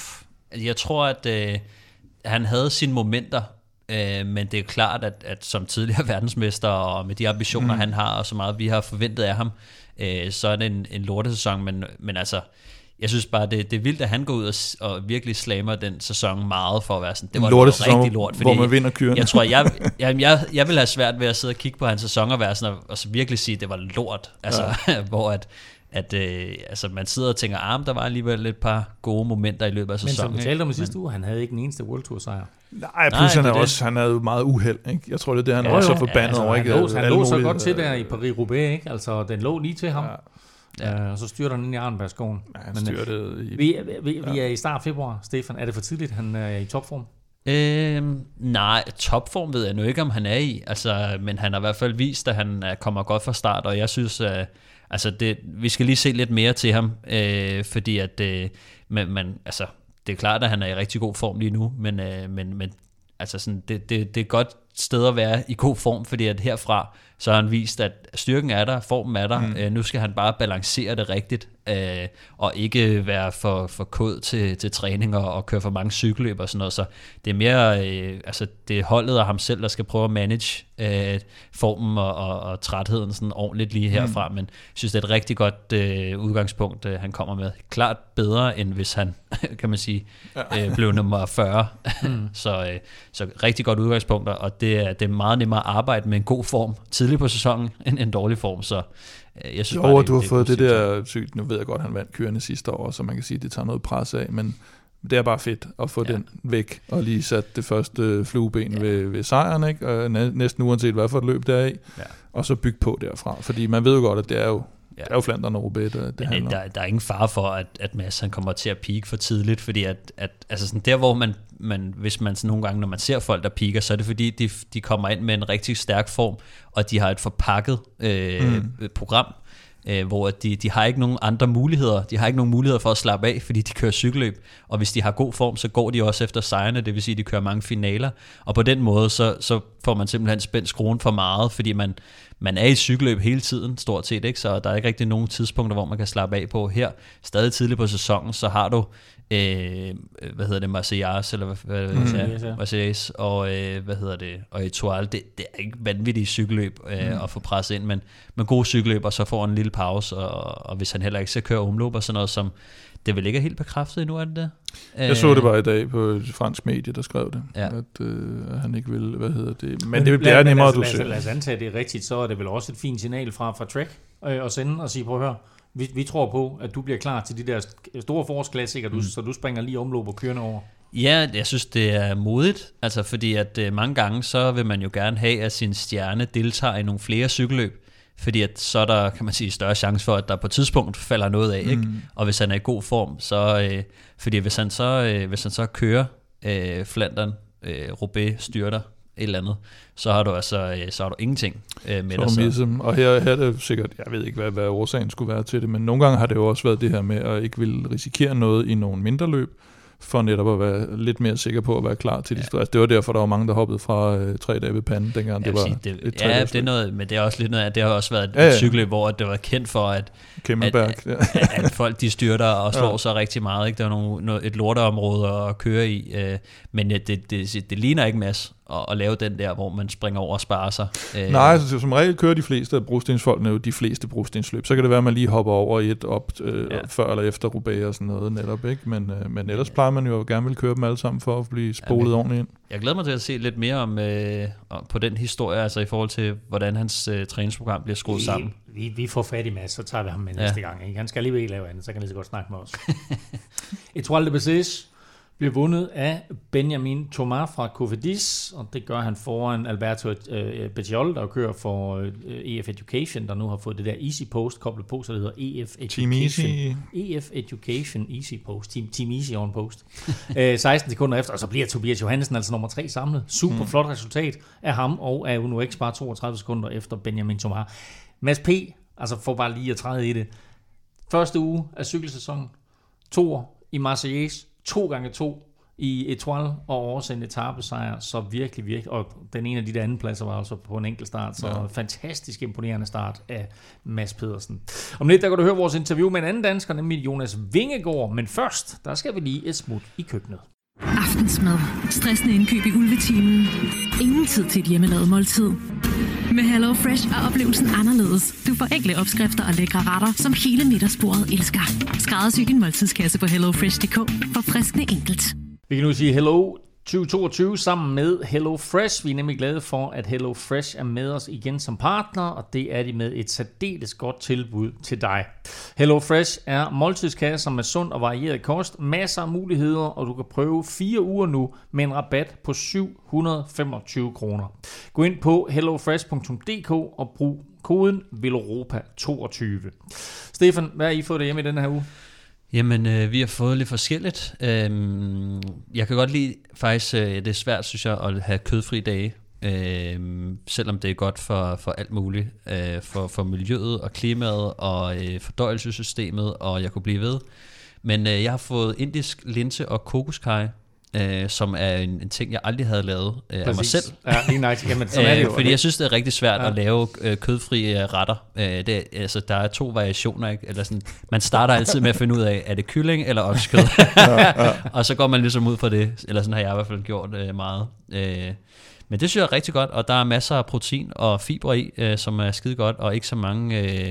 Jeg tror, at øh, han havde sine momenter, øh, men det er klart, at, at som tidligere verdensmester, og med de ambitioner, mm. han har, og så meget vi har forventet af ham, øh, så er det en, en lortesæson, men, men altså, jeg synes bare, det, det er vildt, at han går ud og, og virkelig slammer den sæson meget for at være sådan, det var noget rigtig lort. Fordi hvor man vinder kyrene. Jeg tror, jeg, jeg, jeg, jeg vil have svært ved at sidde og kigge på hans sæson og være sådan, og, og så virkelig sige, at det var lort. Altså, ja. hvor at, at øh, altså, man sidder og tænker, ah, der var alligevel et par gode momenter i løbet af sæsonen. Men som vi talte om i sidste uge, han havde ikke den eneste World Tour sejr. Nej, plus han er også, han er jo meget uheld, ikke? Jeg tror, det er det, han ja, er også så forbandet ja, altså, over, ikke? Han lå, han lå så godt til der i Paris-Roubaix, ikke? Altså, den lå lige til ham. Ja. Ja. Og så styrter han ind i Arnbergskoven. Ja, han styrtede i... Vi, vi, vi ja. er i start februar, Stefan. Er det for tidligt, han er i topform? Øhm, nej, topform ved jeg nu ikke, om han er i. Altså, men han har i hvert fald vist, at han kommer godt fra start, og jeg synes, at altså det, vi skal lige se lidt mere til ham, øh, fordi at øh, man, man, altså, det er klart, at han er i rigtig god form lige nu, men, øh, men, men altså sådan, det, det, det er et godt sted at være i god form, fordi at herfra, så har han vist, at styrken er der, formen er der, mm. øh, nu skal han bare balancere det rigtigt, øh, og ikke være for, for kod til, til træning og, og køre for mange cykelløb og sådan noget, så det er mere, øh, altså det er holdet og ham selv, der skal prøve at manage øh, formen og, og, og trætheden sådan ordentligt lige herfra, mm. men jeg synes, det er et rigtig godt øh, udgangspunkt, øh, han kommer med. Klart bedre, end hvis han, kan man sige, øh, blev nummer fyrre, mm. så, øh, så rigtig godt udgangspunkt, og det er, det er meget nemmere at arbejde med en god form tidligt på sæsonen, end en dårlig form, så øh, jeg synes jo, bare, det, du har det fået det der sygt, nu ved jeg godt, han vandt kørende sidste år, så man kan sige, at det tager noget pres af, men det er bare fedt at få ja. den væk, og lige sat det første flueben ja. ved, ved sejren, ikke? Og næsten uanset hvad for et løb der er i, ja. og så bygge på derfra, fordi man ved jo godt, at det er jo Ja. Det er jo Flandern og Roubaix, det, det handler der, der er ingen fare for, at, at Mads han kommer til at peak for tidligt, fordi at, at altså sådan der, hvor man, man hvis man sådan nogle gange, når man ser folk, der peaker, så er det fordi, de, de kommer ind med en rigtig stærk form, og de har et forpakket øh, mm. program, øh, hvor de, de har ikke nogen andre muligheder, de har ikke nogen muligheder for at slappe af, fordi de kører cykelløb, og hvis de har god form, så går de også efter sejrene, det vil sige, at de kører mange finaler, og på den måde, så, så får man simpelthen spændt skruen for meget, fordi man man er i cykelløb hele tiden, stort set, ikke? Så der er ikke rigtig nogen tidspunkter, hvor man kan slappe af på. Her, stadig tidligt på sæsonen, så har du, øh, hvad hedder det, Marseillais, eller hvad, mm. hvad Marseillais, og øh, hvad hedder det, og Etoile. Det, det er ikke vanvittigt cykelløb øh, mm. at få presset ind, men med gode cykelløb, og så får en lille pause, og, og hvis han heller ikke skal køre omløb og sådan noget, som det vel ikke er helt bekræftet endnu, er det det? Jeg så det bare i dag på et fransk medie, der skrev det, ja. at øh, han ikke vil, hvad hedder det, men det bliver nemmere, at du ser. Lad os antage, at det er rigtigt, så er det vel også et fint signal fra, fra Trek øh, at sende og sige, prøv at høre, vi, vi tror på, at du bliver klar til de der store forårsklassikere, mm. så du springer lige omløb og kørende over. Ja, jeg synes, det er modigt, altså fordi at øh, mange gange, så vil man jo gerne have, at sin stjerne deltager i nogle flere cykelløb, fordi at så er der, kan man sige, større chance for, at der på et tidspunkt falder noget af, ikke? Mm. Og hvis han er i god form, så, øh, fordi hvis han så, øh, hvis han så kører øh, Flandern, øh, Roubaix, styrter, et eller andet, så har du altså, øh, så har du ingenting øh, med dig. Ligesom, og her, her er det sikkert, jeg ved ikke, hvad, hvad årsagen skulle være til det, men nogle gange har det jo også været det her med, at ikke vil risikere noget i nogle mindre løb, for netop at være lidt mere sikker på at være klar til de ja. Altså, det var derfor, der var mange, der hoppede fra øh, tre dage ved panden, dengang det var sige, det, et ja, det er noget, men det er også lidt noget, det har også været et ja, ja. cykelløb, hvor det var kendt for, at, at, at, ja. at, at folk de styrter og slår ja. sig rigtig meget. Ikke? Der er nogle, noget, et lorteområde at køre i, øh, men det, det, det, det ligner ikke Mads at, at lave den der, hvor man springer over og sparer sig. Øh, Nej, altså, som regel kører de fleste af brostensfolkene jo de fleste brostensløb. Så kan det være, at man lige hopper over i et op øh, ja. før eller efter Roubaix og sådan noget netop, ikke? Men, øh, men ellers plejer man jo gerne vil køre dem alle sammen for at blive spolet ja, ordentligt ind. Jeg glæder mig til at se lidt mere om øh, på den historie, altså i forhold til, hvordan hans øh, træningsprogram bliver skruet vi, sammen. Vi, vi får fat i Mads, så tager vi ham med ja. næste gang. Ikke? Han skal alligevel ikke lave andet, så kan han lige så godt snakke med os. Etoile de Bessèges bliver vundet af Benjamin Thomas fra Cofidis, og det gør han foran Alberto øh, Bettiol, der kører for øh, E F Education, der nu har fået det der Easy Post koblet på, så det hedder E F Education. E F Education Easy Post. Team, Team Easy on Post. øh, seksten sekunder efter, og så bliver Tobias Johannessen altså nummer tre samlet. Super mm. flot resultat af ham, og af Uno X bare toogtredive sekunder efter Benjamin Thomas. Mads P., altså for bare lige at træde i det. Første uge af cykelsæsonen, to år i Marseillais, to gange to i Etoile og oversende etapesejr, så virkelig, virkelig, og den ene af de der anden pladser var altså på en enkelt start, så ja. Fantastisk imponerende start af Mads Pedersen. Om lidt, der kan du høre vores interview med en anden dansker, nemlig Jonas Vingegaard, men først, der skal vi lige et smut i køkkenet. Aftensmad. Stressende indkøb i ulvetimen. Ingen tid til et hjemmelavet måltid. Med Hello Fresh er oplevelsen anderledes. Du får enkle opskrifter og lækre retter, som hele middagsbordet elsker. Skræddersy din måltidskasse på hello fresh punktum d k for friskende enkelt. Vi kan nu sige Hello tyve toogtyve sammen med Hello Fresh. Vi er nemlig glade for, at Hello Fresh er med os igen som partner, og det er de med et særdeles godt tilbud til dig. Hello Fresh er måltidskasser med sund og varieret kost, masser af muligheder, og du kan prøve fire uger nu med en rabat på syv hundrede og femogtyve kroner. Gå ind på hello fresh punktum d k og brug koden Villeuropa toogtyve. Stefan, hvad har I fået derhjemme i denne her uge? Jamen, øh, vi har fået lidt forskelligt. Øhm, jeg kan godt lide, faktisk, øh, det er svært, synes jeg, at have kødfri dage. Øh, selvom det er godt for, for alt muligt. Øh, for, for miljøet og klimaet og øh, fordøjelsessystemet, og jeg kunne blive ved. Men øh, jeg har fået indisk linse og kokoskaj, øh, som er en, en ting, jeg aldrig havde lavet øh, af mig selv. Ja, lige nice. Jamen, sådan er det jo. Fordi jeg synes, det er rigtig svært ja. at lave øh, kødfri øh, retter. Øh, det, altså, der er to variationer. Ikke? Eller sådan, man starter altid med at finde ud af, er det kylling eller oksekød? ja, ja. Og så går man ligesom ud for det. Eller sådan har jeg i hvert fald gjort øh, meget. Øh, men det synes jeg er rigtig godt, og der er masser af protein og fibre i, øh, som er skide godt, og ikke så mange... Øh,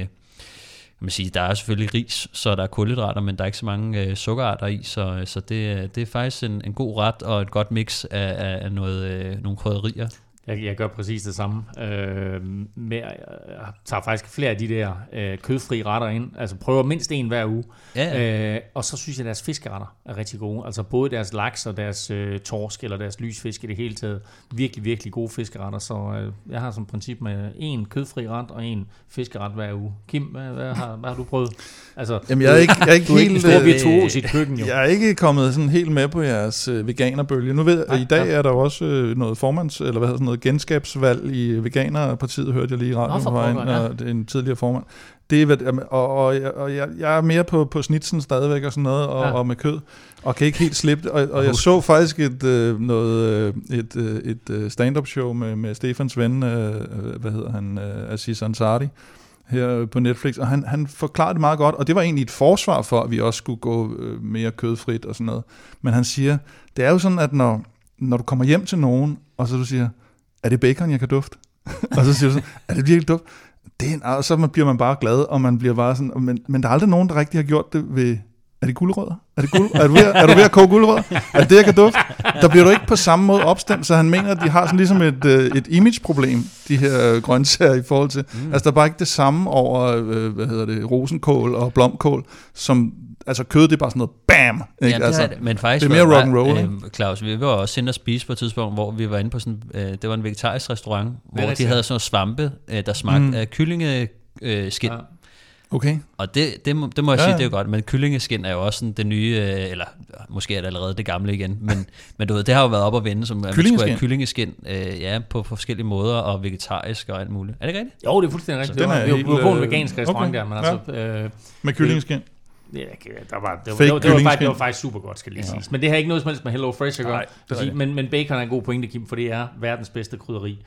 man sige, der er selvfølgelig ris, så der er kulhydrater, men der er ikke så mange øh, sukkerarter i, så, så det, det er faktisk en, en god ret og et godt mix af, af noget, øh, nogle krydderier. Jeg, jeg gør præcis det samme. Øh, med, jeg tager faktisk flere af de der øh, kødfri retter ind. Altså prøver mindst en hver uge. Ja, ja. Øh, og så synes jeg, at deres fiskeretter er rigtig gode. Altså både deres laks og deres øh, torsk eller deres lysfisk i det hele taget. Virkelig, virkelig gode fiskeretter. Så øh, jeg har som princip med en kødfri ret og en fiskeret hver uge. Kim, hvad, hvad, har, hvad har du prøvet? Altså, Jamen, jeg er ikke, jeg er ikke du er helt... ikke en stor virtuos i sit køkken, jo. Jeg er ikke kommet sådan helt med på jeres øh, veganerbølge. Nu ved jeg, i dag er der også øh, noget formands... Eller hvad hedder sådan noget genskabsvalg i Veganerpartiet, hørte jeg lige i radioen på vejen, ja. Og det er en tidligere formand. Det er, og, og, og jeg, jeg er mere på, på snitsen stadigvæk og sådan noget, og, ja. og med kød, og kan ikke helt slippe det. Og, og jeg så faktisk et, øh, noget, et, et, et stand-up show med, med Stefans ven, øh, hvad hedder han, øh, Aziz Ansari, her på Netflix, og han, han forklarede det meget godt, og det var egentlig et forsvar for, at vi også skulle gå øh, mere kødfrit og sådan noget. Men han siger, det er jo sådan, at når, når du kommer hjem til nogen, og så du siger, er det bacon, jeg kan dufte? Og så siger du sådan, er det virkelig duft? Det er, og så bliver man bare glad, og man bliver bare sådan, men, men der er aldrig nogen, der rigtig har gjort det ved, er det gulerødder? Er, det guld, er, du ved, er du ved at koge gulerødder? Er det det, jeg kan dufte? Der bliver du ikke på samme måde opstemt, så han mener, at de har sådan ligesom et, et image-problem, de her grøntsager i forhold til, mm. altså der er bare ikke det samme over, hvad hedder det, rosenkål og blomkål, som, altså kød, det er bare sådan noget BAM! Ikke? Ja, altså, det, men faktisk det er mere rock'n'roll. Øh, Claus, vi var også inde og spise på et tidspunkt, hvor vi var inde på sådan, øh, det var en vegetarisk restaurant, hvor de havde sådan noget svampe, øh, der smagte mm. af kyllingeskin. Øh, ja. Okay. Og det, det, må, det må jeg ja, sige, det er jo godt, men kyllingeskin er jo også sådan det nye, øh, eller måske er det allerede det gamle igen, men, men du ved, det har jo været op at vende, som at man skulle have kyllingeskin, øh, ja, på, på forskellige måder, og vegetarisk og alt muligt. Er det ikke rigtigt? Jo, det er fuldstændig rigtigt. Det var, vi var på en vegansk restaurant okay. der, men altså... Ja. Øh, med kyllingeskin? Ja, der var, det, var, det, var, det, var faktisk, det var faktisk super godt, skal lige ja. siges. Men det har ikke noget som helst med Hello Fresh at gøre. Nej, men, men bacon er en god pointe, Kim, for det er verdens bedste krydderi.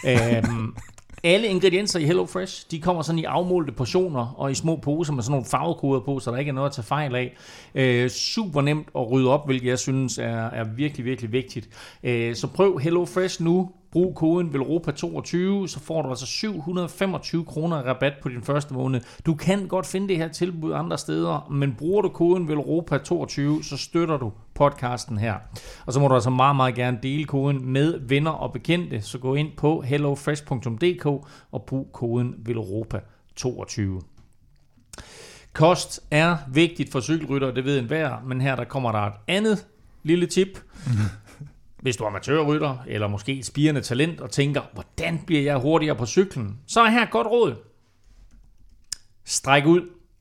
øhm, Alle ingredienser i Hello Fresh, de kommer sådan i afmålte portioner og i små poser med sådan nogle farvekoder på, så der ikke er noget at tage fejl af. Øh, super nemt at rydde op, hvilket jeg synes er, er virkelig, virkelig vigtigt. Øh, så prøv Hello Fresh nu. Brug koden Villeuropa toogtyve, så får du altså syv hundrede og femogtyve kroner rabat på din første måned. Du kan godt finde det her tilbud andre steder, men bruger du koden Villeuropa toogtyve, så støtter du podcasten her. Og så må du altså meget, meget gerne dele koden med venner og bekendte, så gå ind på hello fresh punktum d k og brug koden Villeuropa toogtyve. Kost er vigtigt for cykelryttere, det ved enhver, men her der kommer der et andet lille tip. Hvis du er amatørrytter, eller måske et spirende talent, og tænker, hvordan bliver jeg hurtigere på cyklen? Så er her et godt råd. Stræk ud.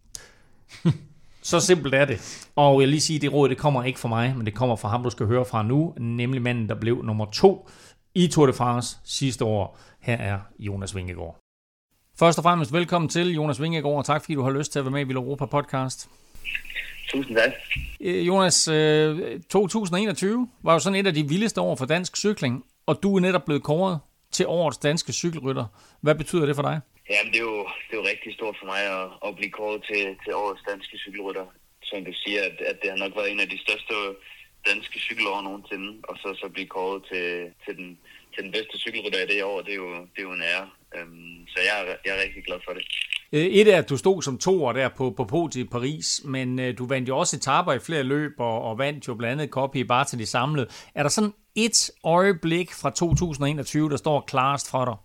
Så simpelt er det. Og jeg vil lige sige, at det råd, det kommer ikke fra mig, men det kommer fra ham, du skal høre fra nu, nemlig manden, der blev nummer to i Tour de France sidste år. Her er Jonas Vingegaard. Først og fremmest velkommen til, Jonas Vingegaard, og tak fordi du har lyst til at være med i Villeuropa podcast. Tusind tak. Jonas, to tusind og enogtyve var jo sådan et af de vildeste år for dansk cykling, og du er netop blevet kåret til årets danske cykelrytter. Hvad betyder det for dig? Jamen, det er jo, det er jo rigtig stort for mig at, at blive kåret til, til årets danske cykelrytter. Som du siger, at, at det har nok været en af de største danske cykelår nogensinde, og så, så blive kåret til, til, den, til den bedste cykelrytter i det år, det er jo, det er jo en ære. Um, så jeg er, jeg er rigtig glad for det. Et er, at du stod som toer der på, på podiet i Paris, men uh, du vandt jo også etaper i flere løb, og, og vandt jo blandt andet Coppi i bare til de samlede. Er der sådan et øjeblik fra to tusind og enogtyve, der står klarest for dig?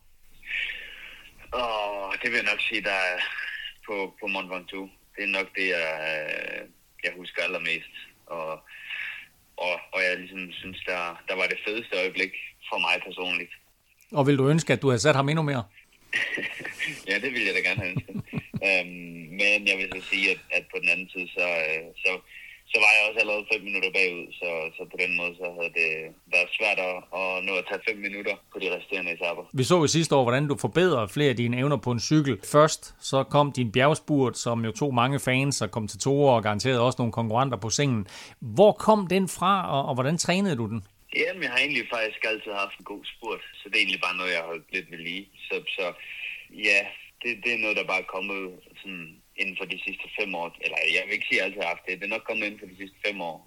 Åh, det vil jeg nok sige, der er på, på Mont Ventoux. Det er nok det, jeg, jeg husker allermest. Og, og, og jeg ligesom synes, der, der var det fedeste øjeblik for mig personligt. Og vil du ønske, at du havde sat ham endnu mere? Ja, det ville jeg da gerne have ønsket. øhm, men jeg vil så sige, at, at på den anden side, så, så, så var jeg også allerede fem minutter bagud. Så, så på den måde, så havde det været svært at, at nå at tage fem minutter på de resterende etaper. Vi så jo sidste år, hvordan du forbedrede flere af dine evner på en cykel. Først så kom din bjergspurt, som jo tog mange fans og kom til toer og garanterede også nogle konkurrenter på sengen. Hvor kom den fra, og, og hvordan trænede du den? Jamen, jeg har egentlig faktisk altid haft en god spurt, så det er egentlig bare noget, jeg har holdt lidt ved lige. Så, så ja, det, det er noget, der bare er kommet sådan inden for de sidste fem år. Eller jeg vil ikke sige, at jeg altid har haft det. Det er nok kommet inden for de sidste fem år.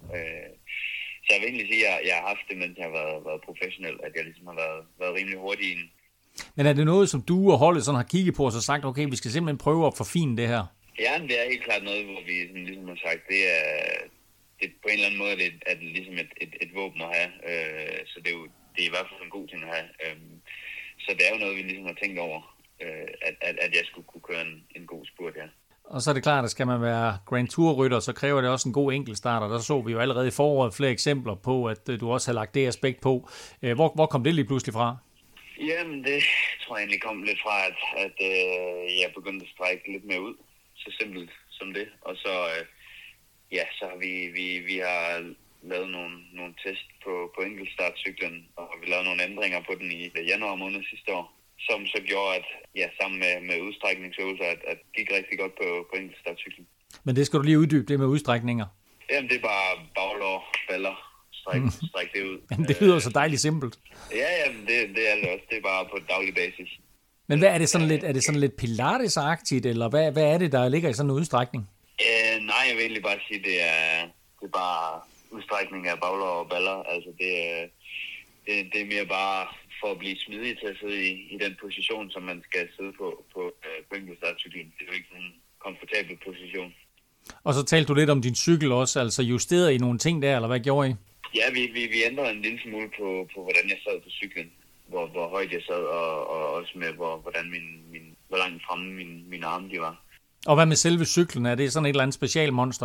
Så jeg vil egentlig sige, at jeg har haft det, mens jeg har været, været professionel, at jeg ligesom har været, været rimelig hurtig i den. Men er det noget, som du og holdet sådan har kigget på og så sagt, okay, vi skal simpelthen prøve at forfine det her? Ja, det er helt klart noget, hvor vi sådan, ligesom har sagt, det er... Det, på en eller anden måde er det, er det ligesom et, et, et våben at have, øh, så det er jo det er i hvert fald en god ting at have. Øh, så det er jo noget, vi ligesom har tænkt over, øh, at, at, at jeg skulle kunne køre en, en god spurt, ja. Og så er det klart, at skal man være Grand Tour-rytter, så kræver det også en god enkeltstart, og der så vi jo allerede i foråret flere eksempler på, at du også har lagt det aspekt på. Hvor, hvor kom det lige pludselig fra? Jamen, det tror jeg egentlig kom lidt fra, at, at øh, jeg begyndte at strække lidt mere ud, så simpelt som det, og så... Øh, Ja, så har vi, vi, vi har lavet nogle, nogle test på, på enkeltstartcyklen, og vi lavede nogle ændringer på den i januar måned sidste år, som så gjorde, at ja, sammen med, med udstrækningsøvelser, at, at det gik rigtig godt på, på enkeltstartcyklen. Men det skal du lige uddybe, det med udstrækninger. Jamen, det er bare baglår, baller, stræk, mm. stræk det ud. Jamen, det lyder så dejligt simpelt. Ja, ja, det, det er det også. Det er bare på daglig basis. Men hvad er det sådan lidt, er det sådan lidt pilates-agtigt, eller hvad, hvad er det, der ligger i sådan en udstrækning? Øh, nej, jeg vil egentlig bare sige, at det er, det er bare udstrækning af baglår og baller. Altså, det, det, det er mere bare for at blive smidig til at sidde i, i den position, som man skal sidde på på, på enkeltstartcyklen. Det er jo ikke en komfortabel position. Og så talte du lidt om din cykel også, altså justerede I nogle ting der, eller hvad gjorde I? Ja, vi, vi, vi ændrede en lille smule på, på, hvordan jeg sad på cyklen. Hvor, hvor højt jeg sad, og, og også med, hvor, hvordan min, min, hvor langt fremme min, mine arme de var. Og hvad med selve cyklen? Er det sådan et eller andet specialmonster?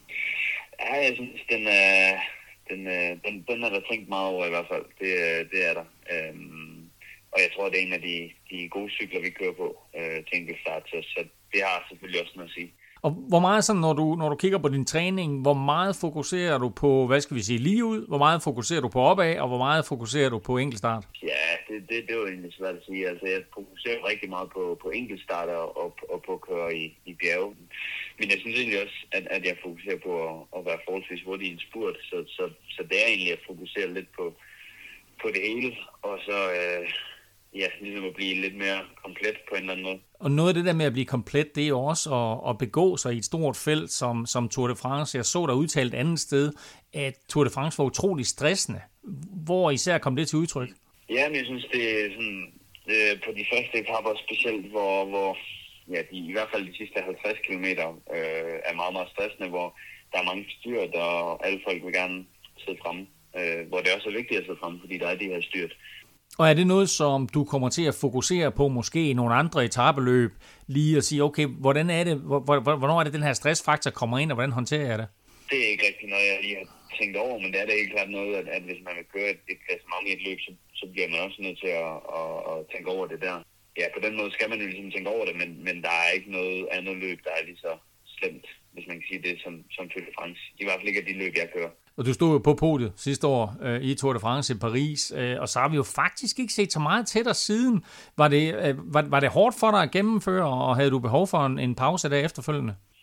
Ja, jeg synes, den er, den, den, den er der tænkt meget over i hvert fald. Det, det er der. Øhm, og jeg tror, det er en af de, de gode cykler, vi kører på øh, til enkeltstart. Så, så det har selvfølgelig også noget at sige. Og hvor meget sådan, når du, når du kigger på din træning, hvor meget fokuserer du på, hvad skal vi sige, lige ud? Hvor meget fokuserer du på opad, og hvor meget fokuserer du på enkeltstart? Ja, det, det, det er jo egentlig svært at sige. Altså, jeg fokuserer rigtig meget på, på enkeltstart og, og, og på at køre i, i bjerge. Men jeg synes egentlig også, at, at jeg fokuserer på at, at være forholdsvis hurtig i en spurt. Så, så, så det er egentlig at fokusere lidt på, på det hele, og så... Øh, Ja, ligesom at blive lidt mere komplet på en eller anden måde. Og noget af det der med at blive komplet, det er jo også at, at begå sig i et stort felt som, som Tour de France. Jeg så der udtalt et andet sted, at Tour de France var utrolig stressende. Hvor især kom det til udtryk? Ja, men jeg synes, det er sådan, øh, på de første etaper specielt, hvor, hvor ja, de, i hvert fald de sidste halvtreds kilometer øh, er meget, meget stressende, hvor der er mange styrt, og alle folk vil gerne sidde fremme. Øh, hvor det også er vigtigt at sidde fremme, fordi der er de her styrt. Og er det noget, som du kommer til at fokusere på, måske i nogle andre etapeløb, lige at sige, okay, hvordan er det, hvornår er det, den her stressfaktor kommer ind, og hvordan håndterer jeg det? Det er ikke rigtig noget, jeg lige har tænkt over, men det er da helt klart noget, at, at hvis man vil køre et, et klassement i et løb, så, så bliver man også nødt til at, at, at tænke over det der. Ja, på den måde skal man jo ligesom tænke over det, men, men der er ikke noget andet løb, der er lige så slemt, hvis man kan sige det, som, som Tour de France. I hvert fald ikke af de løb, jeg kører. Og du stod jo på podiet sidste år øh, i Tour de France i Paris, øh, og så har vi jo faktisk ikke set så meget til dig siden. Var det, øh, var, var det hårdt for dig at gennemføre, og havde du behov for en, en pause der efterfølgende? Ja,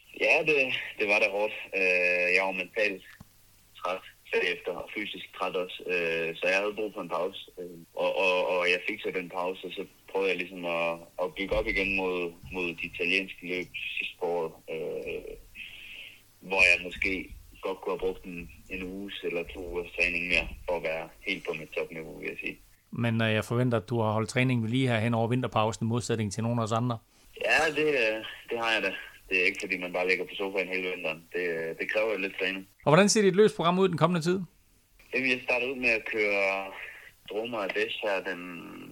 det, det var da hårdt. Øh, jeg var mentalt træt efter og fysisk træt også, øh, så jeg havde brug for en pause. Øh, og, og, og jeg fik så den pause, og så prøvede jeg ligesom at, at bygge op igen mod, mod de italienske løb sidste år, øh, hvor jeg måske godt kunne have brugt en, en uges eller to ugers træning mere, for at være helt på mit topniveau, vil jeg sige. Men øh, jeg forventer, at du har holdt træning ved lige her hen over vinterpausen, i modsætning til nogle af os andre. Ja, det, det har jeg da. Det er ikke, fordi man bare ligger på sofaen hele vinteren. Det, det kræver lidt træning. Og hvordan ser dit løbsprogram ud den kommende tid? Jamen, jeg startede ud med at køre Droma og Dash her den,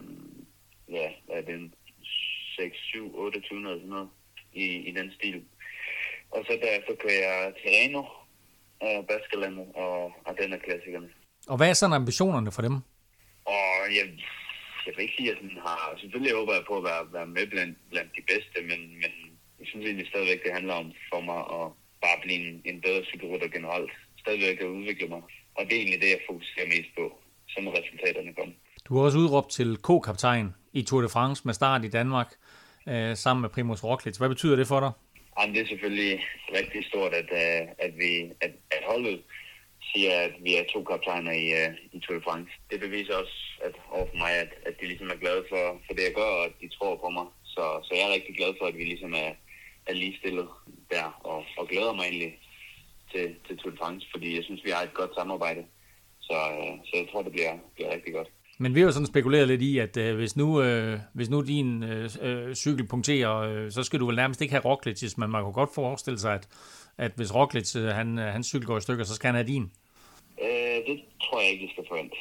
ja, den seks, syv, otte tyve eller sådan noget i, i den stil. Og så derefter kører jeg Tirreno, uh, Baskerlandet og Ardenner-klassikerne. Og hvad er sådan ambitionerne for dem? Og jeg, jeg vil ikke sige, at jeg har... Selvfølgelig håber jeg på at være, være med blandt, blandt de bedste, men, men jeg synes egentlig stadigvæk, det handler om for mig at bare blive en, en bedre cykelrytter generelt. Stadigvæk at udvikle mig. Og det er egentlig det, jeg fokuserer mest på, så må resultaterne komme. Du har også udråbt til co-kaptajn i Tour de France med start i Danmark, øh, sammen med Primož Roglič. Hvad betyder det for dig? Jamen, det er selvfølgelig rigtig stort, at, at, vi, at, at holdet siger, at vi er to kaptajner i, i Tour de France. Det beviser også at, over for mig, at, at de ligesom er glade for, for det, jeg gør, og at de tror på mig. Så, så jeg er rigtig glad for, at vi ligesom er, er ligestillet der, og, og glæder mig egentlig til, til Tour de France, fordi jeg synes, vi har et godt samarbejde. Så, så jeg tror, det bliver, bliver rigtig godt. Men vi har jo sådan spekuleret lidt i, at øh, hvis, nu, øh, hvis nu din øh, cykel punkterer, øh, så skal du vel nærmest ikke have Roglič, men man kunne godt forestille sig, at, at hvis Roglič, øh, han, hans cykel går i stykker, så skal han have din. Øh, det tror jeg ikke, vi skal forvente.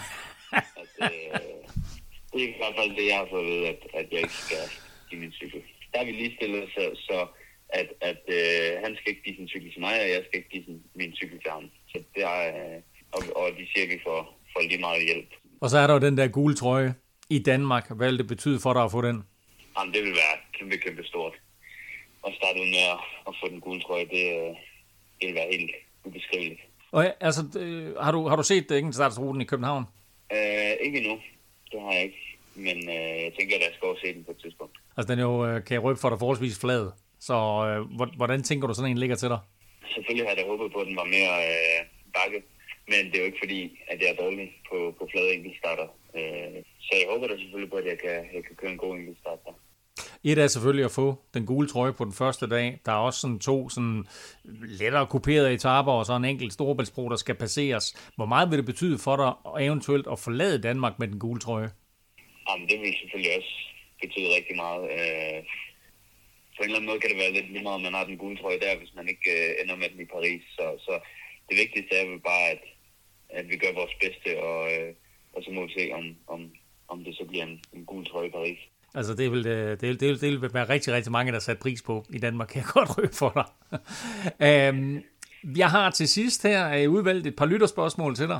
at, øh, det er i hvert fald det, jeg har fået at vide, at, at jeg ikke skal give min cykel. Der er vi lige stillet, så, så at, at øh, han skal ikke give sin cykel til mig, og jeg skal ikke give sin, min cykel til ham. Så det er, øh, og, og de siger, at vi får, får lige meget hjælp. Og så er der jo den der gule trøje i Danmark. Hvad vil det betyde for dig at få den? Jamen, det vil være kæmpe, kæmpe stort. At starte ud med at, at få den gule trøje, det, det vil være helt ubeskriveligt. Og altså, øh, har, du, har du set enkeltstartsruten i København? Øh, ikke endnu. Det har jeg ikke. Men øh, jeg tænker, at jeg skal også se den på et tidspunkt. Altså, den er jo, kan jeg røbe for dig, forholdsvis flad. Så øh, hvordan tænker du, sådan en ligger til dig? Selvfølgelig havde jeg håbet på, at den var mere øh, bakket. Men det er jo ikke fordi, at jeg er dårlig på, på flade enkeltstarter. Øh, så jeg håber da selvfølgelig på, at jeg kan, jeg kan køre en god enkeltstart der. Et er selvfølgelig at få den gule trøje på den første dag. Der er også sådan to sådan lettere kuperede etaper og så en enkelt storebæltsbro, der skal passeres. Hvor meget vil det betyde for dig eventuelt at forlade Danmark med den gule trøje? Jamen, det vil selvfølgelig også betyde rigtig meget. Øh, på en eller anden måde kan det være lidt lige meget, om man har den gule trøje der, hvis man ikke øh, ender med den i Paris. Så, så det vigtigste er vel bare, at, at vi gør vores bedste, og, øh, og så må vi se, om, om, om det så bliver en, en gul trøje i Paris. Altså, det vil, det, vil, det, vil, det vil være rigtig, rigtig mange, der sat pris på i Danmark, kan jeg godt røbe for dig. øhm, jeg har til sidst her udvalgt et par lytterspørgsmål til dig.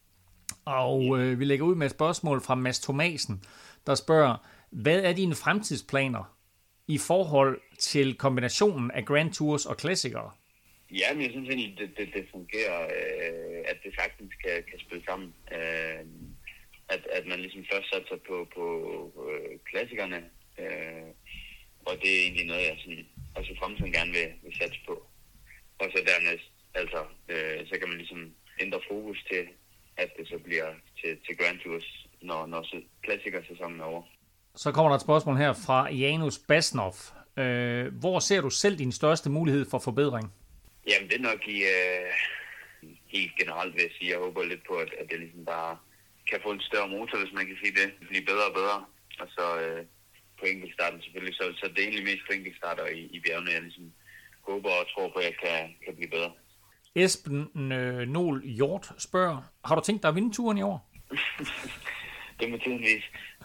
Og øh, vi lægger ud med et spørgsmål fra Mads Thomasen, der spørger, hvad er dine fremtidsplaner i forhold til kombinationen af Grand Tours og klassikere? Ja, men jeg synes egentlig, det, det, det fungerer, øh, at det sagtens kan, kan spille sammen. Øh, at, at man ligesom først satser på, på øh, klassikerne, øh, og det er egentlig noget, jeg sådan, også i fremtiden gerne vil, vil satse på. Og så dernæst, altså, øh, så kan man ligesom ændre fokus til, at det så bliver til, til Grand Tours, når, når klassikersæsonen er over. Så kommer der et spørgsmål her fra Janus Basnov. Øh, hvor ser du selv din største mulighed for forbedring? Jamen, det er nok i øh, helt generelt, vil jeg sige. Jeg håber lidt på, at, at det ligesom bare kan få en større motor, hvis man kan sige det. Blive bedre og bedre. Og så øh, på enkeltstarten selvfølgelig. Så, så det er egentlig mest på enkeltstarter i, i bjergene, jeg ligesom håber og tror på, at jeg kan, kan blive bedre. Esben øh, Nol Hjort spørger, har du tænkt dig at vinde turen i år? Det må tiden vise.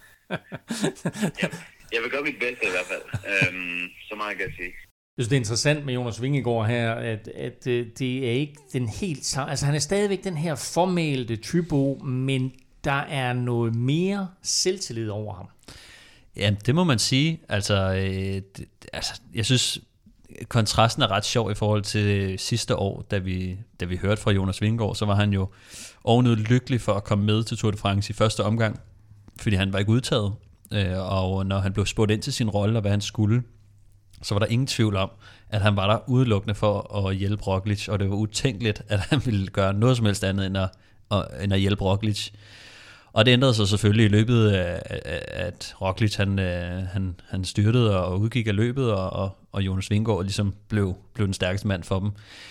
jeg, jeg vil gøre mit bedste i hvert fald. Øhm, så meget kan jeg sige. Jeg synes, det er interessant med Jonas Vingegaard her, at, at det er ikke den helt samme. Altså, han er stadigvæk den her formælte typo, men der er noget mere selvtillid over ham. Ja, det må man sige. Altså, øh, det, altså jeg synes, kontrasten er ret sjov i forhold til sidste år, da vi, da vi hørte fra Jonas Vingegaard, så var han jo ovenud lykkelig for at komme med til Tour de France i første omgang, fordi han var ikke udtaget. Øh, og når han blev spurgt ind til sin rolle og hvad han skulle, så var der ingen tvivl om, at han var der udelukkende for at hjælpe Roglic, og det var utænkeligt, at han ville gøre noget som helst andet end at, end at hjælpe Roglic. Og det ændrede sig selvfølgelig i løbet af, at Roglic han, han, han styrtede og udgik af løbet, og, og, og Jonas Vingegaard ligesom blev, blev den stærkeste mand for dem.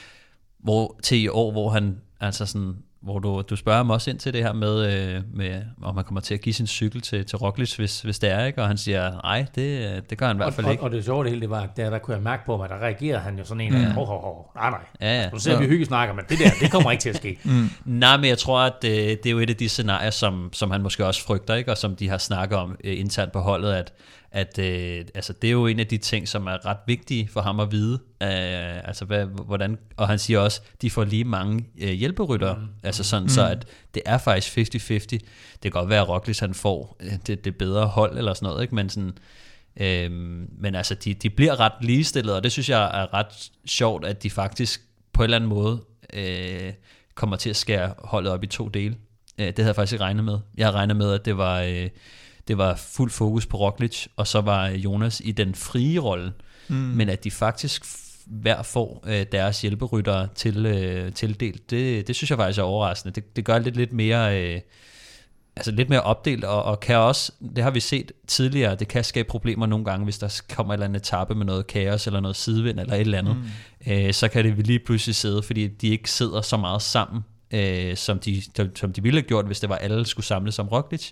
Hvor til i år, hvor han altså sådan, hvor du, du spørger ham også ind til det her med, med om man kommer til at give sin cykel til, til Roglic, hvis, hvis det er, ikke? Og han siger, nej, det, det gør han i hvert fald og, ikke. Og, og det sjove det hele, det var, at der, der kunne jeg mærke på mig, der reagerede han jo sådan en af, mm. hov, hov, hov, nej, nej. Ja, ja. Nu ser vi hygge snakker, men det der, det kommer ikke til at ske. mm. Nej, men jeg tror, at det, det er jo et af de scenarier, som, som han måske også frygter, ikke? Og som de har snakket om uh, internt på holdet, at at øh, altså det er jo en af de ting, som er ret vigtige for ham at vide, øh, altså hvad, hvordan, og han siger også, de får lige mange øh, hjælperyttere, mm. altså sådan, mm. så at det er faktisk halvtreds halvtreds. Det kan godt være, at Roglic han får det, det bedre hold, eller sådan noget, ikke? Men sådan, øh, men altså, de, de bliver ret ligestillet, og det synes jeg er ret sjovt, at de faktisk på en eller anden måde øh, kommer til at skære holdet op i to dele. Øh, det havde jeg faktisk ikke regnet med. Jeg havde regnet med, at det var... Øh, Det var fuld fokus på Roglic, og så var Jonas i den frie rolle. Mm. Men at de faktisk hver får øh, deres hjælperyttere til, øh, tildelt, det, det synes jeg faktisk er overraskende. Det, det gør lidt, lidt mere... Øh, altså lidt mere opdelt, og, og kan også, det har vi set tidligere, det kan skabe problemer nogle gange, hvis der kommer en eller anden etape med noget kaos, eller noget sidevind, eller et eller andet. Mm. Øh, så kan det lige pludselig sidde, fordi de ikke sidder så meget sammen, øh, som, de, som de ville have gjort, hvis det var alle skulle samles som Roglic.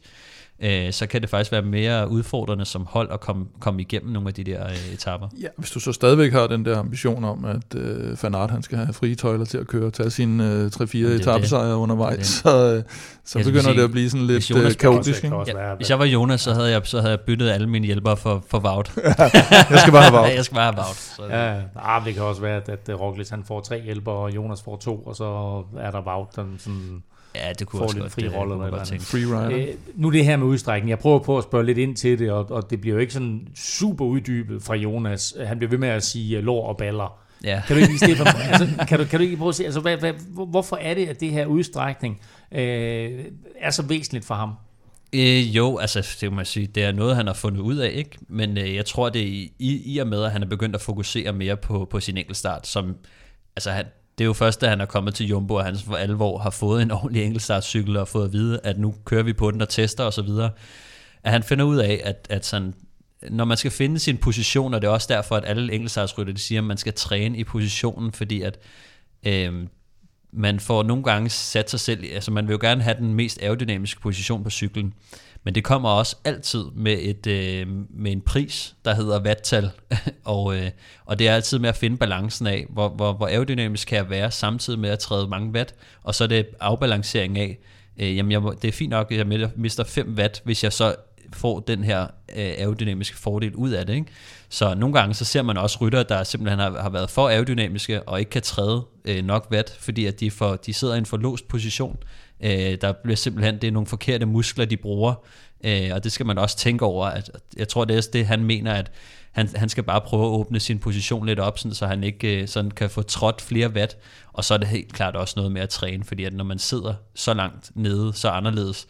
Så kan det faktisk være mere udfordrende som hold at komme, komme igennem nogle af de der øh, etaper. Ja, hvis du så stadigvæk har den der ambition om, at øh, Van Aert, han skal have frie tøjler til at køre og tage sine øh, tre fire etapesejre undervejs, det. så, øh, så ja, begynder sige, det at blive sådan lidt øh, kaotisk. Ja, hvis jeg var Jonas, så havde jeg, så havde jeg byttet alle mine hjælpere for, for Wout. jeg skal bare have Wout. Ja, jeg skal bare have Wout. Så. Ja, ja, det kan også være, at, at Roglic han får tre hjælpere, og Jonas får to, og så er der Wout, den sådan... Ja, det kunne også lidt fri rolle eller noget. Free rider. Øh, nu det her med udstrækning, jeg prøver på at spørge lidt ind til det, og, og det bliver jo ikke sådan super uddybet fra Jonas. Han bliver ved med at sige uh, lår og baller. Ja. Kan du ikke, Stefan, altså, kan du, kan du ikke prøve at se, altså, hvad, hvad, hvorfor er det, at det her udstrækning øh, er så væsentligt for ham? Øh, jo, altså det kan man sige, det er noget, han har fundet ud af, ikke? Men øh, jeg tror, det er i, i og med, at han er begyndt at fokusere mere på, på sin enkeltstart, som, altså han, det er jo først, da han er kommet til Jumbo, og han for alvor har fået en ordentlig enkeltstartcykel og fået at vide, at nu kører vi på den og tester og så videre. At han finder ud af, at, at sådan, når man skal finde sin position, og det er også derfor, at alle enkeltstartsrytter siger, at man skal træne i positionen, fordi at øh, man får nogle gange sat sig selv, altså man vil jo gerne have den mest aerodynamiske position på cyklen, men det kommer også altid med, et, øh, med en pris, der hedder watttal, og, øh, og det er altid med at finde balancen af, hvor, hvor, hvor aerodynamisk kan jeg være, samtidig med at træde mange watt, og så er det afbalancering af, øh, jamen jeg må, det er fint nok, at jeg mister fem watt, hvis jeg så får den her øh, aerodynamiske fordel ud af det, ikke? Så nogle gange så ser man også rytter, der simpelthen har, har været for aerodynamiske, og ikke kan træde øh, nok watt, fordi at de, for, de sidder i en for låst position. Øh, der bliver simpelthen, det er nogle forkerte muskler, de bruger, øh, og det skal man også tænke over. At, jeg tror, det er det, han mener, at han, han skal bare prøve at åbne sin position lidt op, sådan, så han ikke sådan kan få trådt flere watt, og så er det helt klart også noget med at træne, fordi at når man sidder så langt nede, så anderledes,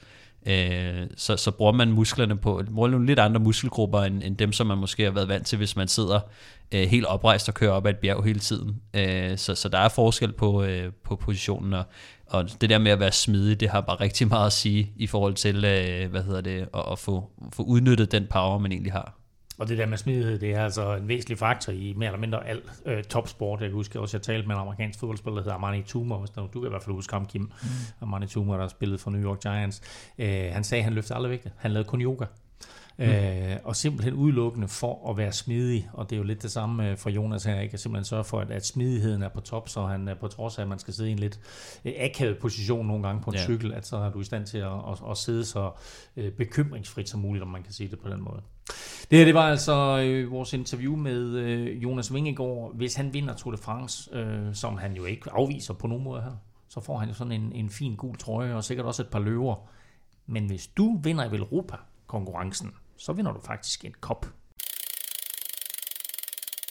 øh, så, så bruger man musklerne på bruger nogle lidt andre muskelgrupper, end, end dem, som man måske har været vant til, hvis man sidder øh, helt oprejst og kører op ad et bjerg hele tiden. Øh, så, så der er forskel på, øh, på positionen, og Og det der med at være smidig, det har bare rigtig meget at sige i forhold til, øh, hvad hedder det, at, at få, få udnyttet den power, man egentlig har. Og det der med smidighed, det er altså en væsentlig faktor i mere eller mindre al øh, topsport. Jeg kan huske også, at jeg talte med en amerikansk fodboldspiller, der hedder Armani Toomer. Du kan i hvert fald huske ham, Kim. Mm. Armani Toomer, der spillede for New York Giants. Øh, han sagde, at han løftede aldrig vægte. Han lavede kun yoga. Mm. Øh, og simpelthen udelukkende for at være smidig, og det er jo lidt det samme for Jonas her, ikke? At simpelthen sørge for, at, at smidigheden er på top, så han er på trods af, at man skal sidde i en lidt øh, akavet position nogle gange på en yeah. cykel, at så er du i stand til at, at, at sidde så øh, bekymringsfrit som muligt, om man kan sige det på den måde. Det her, det var altså øh, vores interview med øh, Jonas Vingegaard. Hvis han vinder Tour de France, øh, som han jo ikke afviser på nogen måde her, så får han jo sådan en, en fin gul trøje, og sikkert også et par løver. Men hvis du vinder i Velropa-konkurrencen, så vinder du faktisk en kop.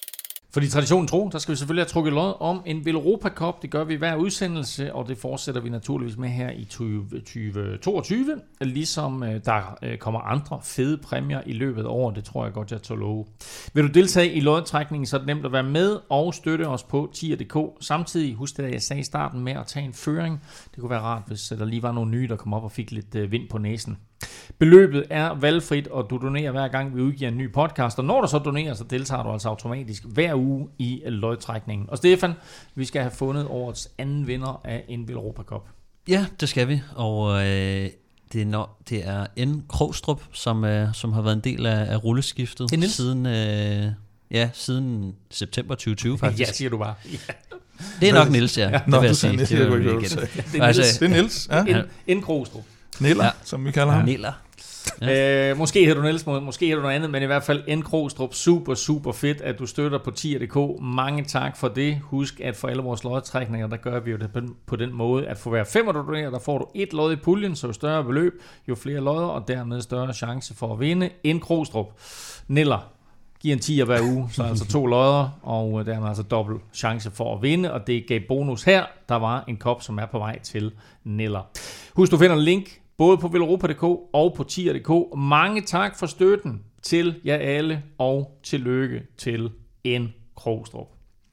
Fordi traditionen tro, der skal vi selvfølgelig have trukket lod om en Veloropa Cup. Det gør vi hver udsendelse, og det fortsætter vi naturligvis med her i tyve toogtyve. Ligesom der kommer andre fede præmier i løbet af året, det tror jeg godt, jeg tør love. Vil du deltage i lodtrækningen, så er det nemt at være med og støtte os på tier punktum d k. Samtidig husk det, jeg sagde i starten med at tage en føring. Det kunne være rart, hvis der lige var nogle nye, der kom op og fik lidt vind på næsen. Beløbet er valgfrit, og du donerer hver gang vi udgiver en ny podcast, og når du så donerer, så deltager du altså automatisk hver uge i lodtrækningen. Og Stefan, vi skal have fundet årets anden vinder af en Veloropa Cup. Ja, det skal vi, og øh, det, er når, det er N. Krogstrup, som, øh, som har været en del af, af rulleskiftet siden, øh, ja, siden september tyve tyve faktisk. Ja, siger du bare. Ja. Det er nok Niels, ja. ja. Det Nå, vil jeg sige. Det, det, det, det, det, det, det, altså, det er Niels. Ja. N. Krogstrup. Niller, ja. som vi kalder ham. Niller. Ja. Øh, måske hedder du Niels, måske hedder du noget andet, men i hvert fald N. Krogstrup, super, super fedt, at du støtter på tier punktum d k. Mange tak for det. Husk, at for alle vores lodtrækninger, der gør vi jo det på den måde, at for hver femmer du donerer, der får du et lod i puljen, så jo større beløb, jo flere lodder, og dermed større chance for at vinde. N. Krogstrup, Niller, giver en tier hver uge, så altså to lodder, og dermed altså dobbelt chance for at vinde, og det gav bonus her. Der var en kop, som er på vej til Niller. Husk, du finder en link både på veloropa punktum d k og på tier punktum d k. Mange tak for støtten til jer alle, og tillykke til N. Krogstrup.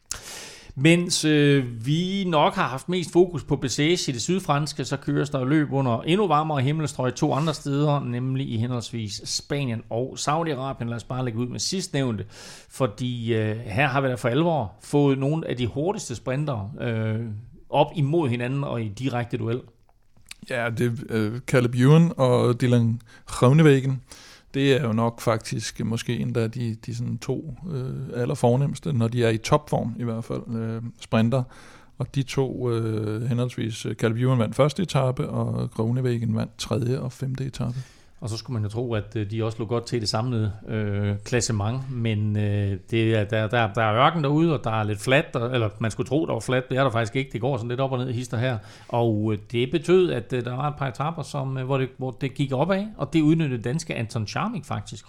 Mens øh, vi nok har haft mest fokus på Bessèges i det sydfranske, så køres der løb under endnu varmere himmelstrøg to andre steder, nemlig i henholdsvis Spanien og Saudi-Arabien. Lad os bare lægge ud med sidstnævnte, fordi øh, her har vi da for alvor fået nogle af de hurtigste sprinter øh, op imod hinanden og i direkte duel. Ja, det er uh, Caleb Ewan og Dylan Groenewegen. Det er jo nok faktisk måske en af de, de sådan to uh, allerfornemmeste, når de er i topform i hvert fald, uh, sprinter. Og de to, uh, henholdsvis uh, Caleb Ewan vandt første etape, og Groenewegen vandt tredje og femte etape. Og så skulle man jo tro, at de også lå godt til det samlede øh, klassement, men øh, det er, der, der, der er ørken derude, og der er lidt fladt, eller man skulle tro, der var fladt, det er der faktisk ikke, det går sådan lidt op og ned i hister her, og øh, det betød, at øh, der var et par etaper, som, øh, hvor, det, hvor det gik opad, og det udnyttede danske Anton Charmik faktisk.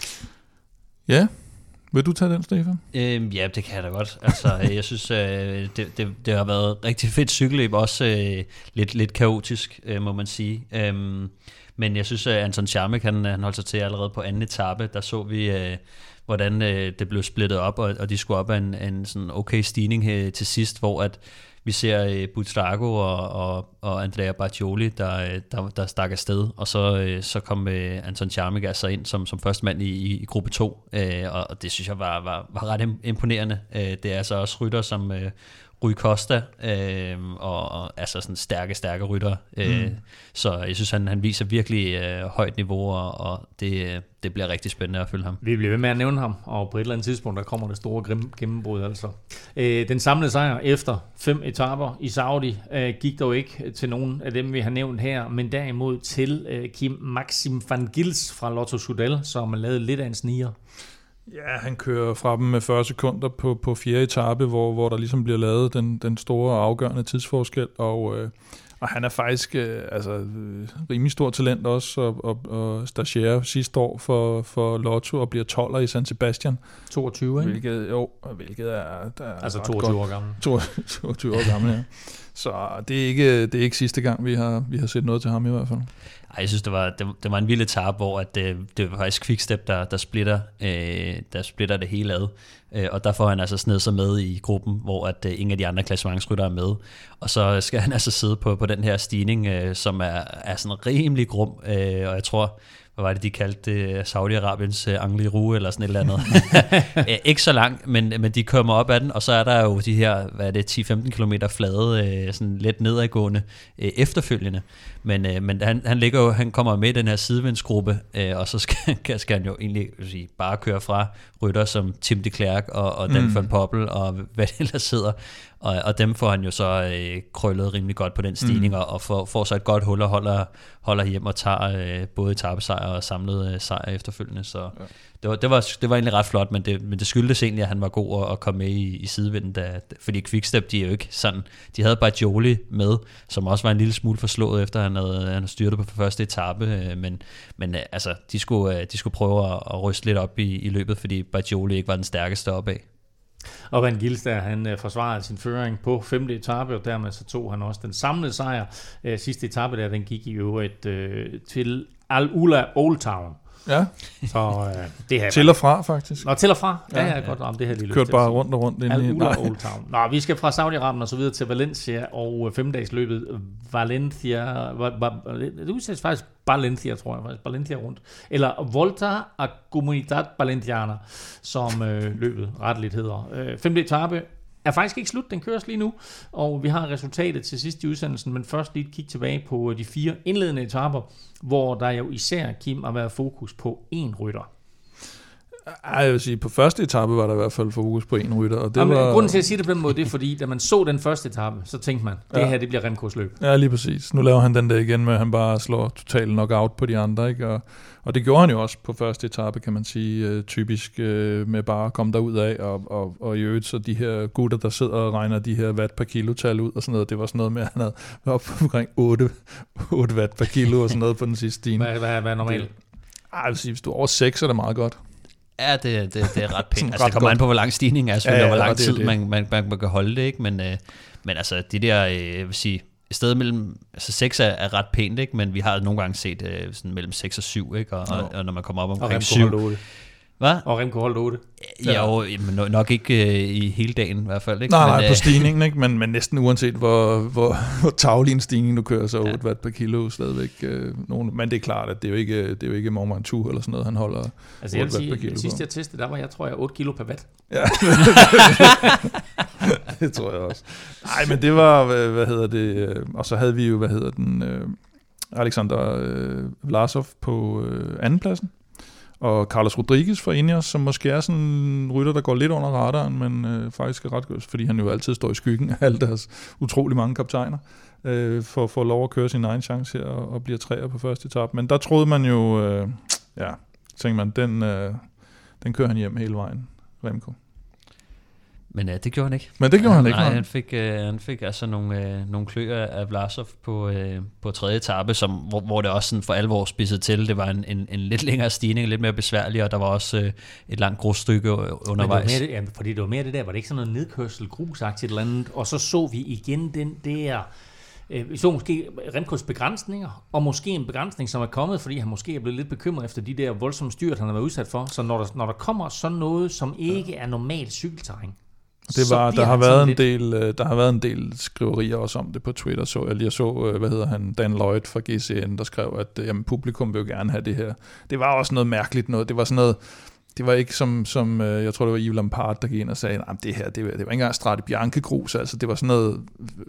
Ja, vil du tage den, Stefan? Øhm, ja, det kan jeg da godt. Altså, jeg synes, øh, det, det, det har været rigtig fedt cykelløb, også øh, lidt, lidt kaotisk, øh, må man sige. Øhm, Men jeg synes, at Anton Charmik, han, han holdt sig til allerede på anden etape. Der så vi, øh, hvordan øh, det blev splittet op, og, og de skulle op af en, en sådan okay stigning her til sidst, hvor at vi ser øh, Buitrago og, og, og Andrea Bargioli, der, der, der stak afsted, og så, øh, så kom øh, Anton Charmik altså ind som, som første mand i, i gruppe to, øh, og, og det synes jeg var, var, var ret imponerende. Øh, det er altså også rytter som øh, Rui Costa, øh, og, og altså sådan stærke, stærke rytter. Øh, mm. Så jeg synes, han, han viser virkelig øh, højt niveau, og, og det, det bliver rigtig spændende at følge ham. Vi bliver ved med at nævne ham, og på et eller andet tidspunkt, der kommer det store gennembrud altså. Øh, den samlede sejr efter fem etaper i Saudi øh, gik dog ikke til nogen af dem, vi har nævnt her, men derimod til øh, Kim Maxim van Gils fra Lotto Soudal, som lavede lidt af en sniger. Ja, han kører fra dem med fyrre sekunder på, på fjerde etape, hvor, hvor der ligesom bliver lavet den, den store afgørende tidsforskel, og, øh, og han er faktisk øh, altså, øh, rimelig stor talent også, og, og, og stagiaire sidste år for, for Lotto, og bliver tolver i San Sebastian. toogtyve, ikke? Hvilket, jo, hvilket er... Der er altså toogtyve år gammel. toogtyve år gammel, ja. Så det er, ikke, det er ikke sidste gang, vi har, vi har set noget til ham i hvert fald. Ej, jeg synes, det var, det, det var en vild etape, hvor at det, det var faktisk Quickstep, der, der, splitter, øh, der splitter det hele ad. Øh, og der får han altså sned sig med i gruppen, hvor at, øh, ingen af de andre klassementsryttere er med. Og så skal han altså sidde på, på den her stigning, øh, som er, er sådan rimelig grum. Øh, og jeg tror, hvad var det, de kaldte det? Saudi-Arabiens øh, Angli Rue, eller sådan et eller andet. Ikke så langt, men, men de kommer op ad den, og så er der jo de her, hvad er det, ti til femten kilometer flade, øh, sådan lidt nedadgående øh, efterfølgende. Men, øh, men han, han, ligger jo, han kommer med i den her sidevindsgruppe, øh, og så skal, skal han jo egentlig sige, bare køre fra rytter som Tim de Klerk og, og Dan mm. van Poppel, og hvad det ellers sidder. Og, og dem får han jo så øh, krøllet rimelig godt på den stigning, mm. og, og får, får så et godt hul og holder, holder hjem og tager øh, både etapesejr og samlet øh, sejr efterfølgende. Så ja. det, var, det, var, det var egentlig ret flot, men det, men det skyldtes egentlig, at han var god at, at komme med i, i sidevinden, da, fordi Quickstep, de er jo ikke sådan, de havde Bargioli med, som også var en lille smule forslået, efter han havde, han havde styrtet på første etape, øh, men, men øh, altså, de skulle, øh, de skulle prøve at, at ryste lidt op i, i løbet, fordi Bargioli ikke var den stærkeste opad. Og Ren Gilstad, han øh, forsvarede sin føring på femte etape, og dermed så tog han også den samlede sejr. Øh, sidste etape der, den gik i øvrigt øh, til Al Ula Old Town. Ja. Så øh, det her til og fra faktisk. Nå, til og fra. Ja, ja, ja. Godt om det her lige. Kørt bare rundt og rundt ind i Old Town. Nå, vi skal fra Saudi-Arabien og så videre til Valencia og femdagsløbet Valencia. Det udsættes faktisk Valencia, tror jeg faktisk. Valencia rundt. Eller Volta a Comunitat Valenciana, som øh, løbet retteligt hedder. Øh, femte etape er faktisk ikke slut, den køres lige nu, og vi har resultatet til sidst i udsendelsen, men først lige et kig tilbage på de fire indledende etaper, hvor der jo især, Kim, har været fokus på én rytter. Ej, jeg vil sige, på første etape var der i hvert fald fokus på én rytter. Og det Jamen, var... Grunden til at sige det på den måde, det er fordi, da man så den første etape, så tænkte man, det ja. her, det bliver Remcos løb. Ja, lige præcis. Nu laver han den der igen med, at han bare slår totalt knockout på de andre, ikke? Og, og det gjorde han jo også på første etape, kan man sige, øh, typisk øh, med bare at komme derud af, og, og, og i øvrigt så de her gutter, der sidder og regner de her watt per kilo-tal ud, og sådan noget, det var sådan noget med, at han havde været op omkring otte watt per kilo, og sådan noget på den sidste stigning. Hvad, hvad, hvad er normalt? Ej, jeg vil sige, hvis du er over seks, så er det meget godt. Ja, det, det, det er ret pænt. Altså, det kommer an på, hvor lang stigning er, altså, ja, ja, hvor lang tid det, man, man, man, man kan holde det, ikke? Men, øh, men altså, de der, øh, jeg vil sige, i stedet mellem, altså seks er, er ret pænt, ikke? Men vi har nogle gange set øh, sådan mellem seks og syv, ikke? Og, og, og når man kommer op omkring syv. Hvad? Og Remco holdt otte. Ja, jo, men nok ikke øh, i hele dagen i hvert fald. Ikke? Nej, men, nej, øh, på stigningen, ikke? Men, men næsten uanset, hvor, hvor, hvor tavlig en stigning du kører, så otte ja. watt per kilo stadigvæk. Øh, nogen, men det er klart, at det er jo ikke, det er jo ikke Mont Ventoux eller sådan noget, han holder altså, jeg vil sige, per kilo. Sidst jeg testede, der var jeg, tror jeg, otte kilo per watt. Ja, det tror jeg også. Nej, men det var, hvad, hvad hedder det, og så havde vi jo, hvad hedder den, øh, Alexander øh, Vlasov på øh, andenpladsen. Og Carlos Rodriguez fra Ineos, som måske er sådan en rytter, der går lidt under radaren, men øh, faktisk er ret godt, fordi han jo altid står i skyggen af alle deres utrolig mange kaptajner, øh, for at få lov at køre sin egen chance her og, og bliver træer på første etape. Men der troede man jo, øh, ja, tænkte man, den, øh, den kører han hjem hele vejen, Remco. Men øh, det gjorde han ikke. Men det gjorde han, han ikke. Nej, han fik, øh, han fik altså nogle, øh, nogle kløer af Vlasov på, øh, på tredje etape, som, hvor, hvor det også sådan for alvor spidsede til. Det var en, en, en lidt længere stigning, lidt mere besværlig, og der var også øh, et langt grusstykke undervejs. Det det, ja, fordi det var mere det der, var det ikke sådan noget nedkørsel, grusagtigt eller andet, og så så vi igen den der, øh, vi så måske Remcos begrænsninger, og måske en begrænsning, som er kommet, fordi han måske er blevet lidt bekymret efter de der voldsomme styrt, han har været udsat for. Så når der, når der kommer sådan noget, som ikke er normalt cykelterræn, det var, der har været en del, der har været en del skriverier også om det på Twitter. Så jeg lige så, hvad hedder han, Dan Lloyd fra G C N, der skrev, at jamen, publikum vil jo gerne have det her. Det var også noget mærkeligt noget. Det var sådan noget, det var ikke som, som jeg tror det var Yves Lampard, der gik ind og sagde, nej, det her, det var, det var ikke engang Strade Bianche grus, altså det var sådan noget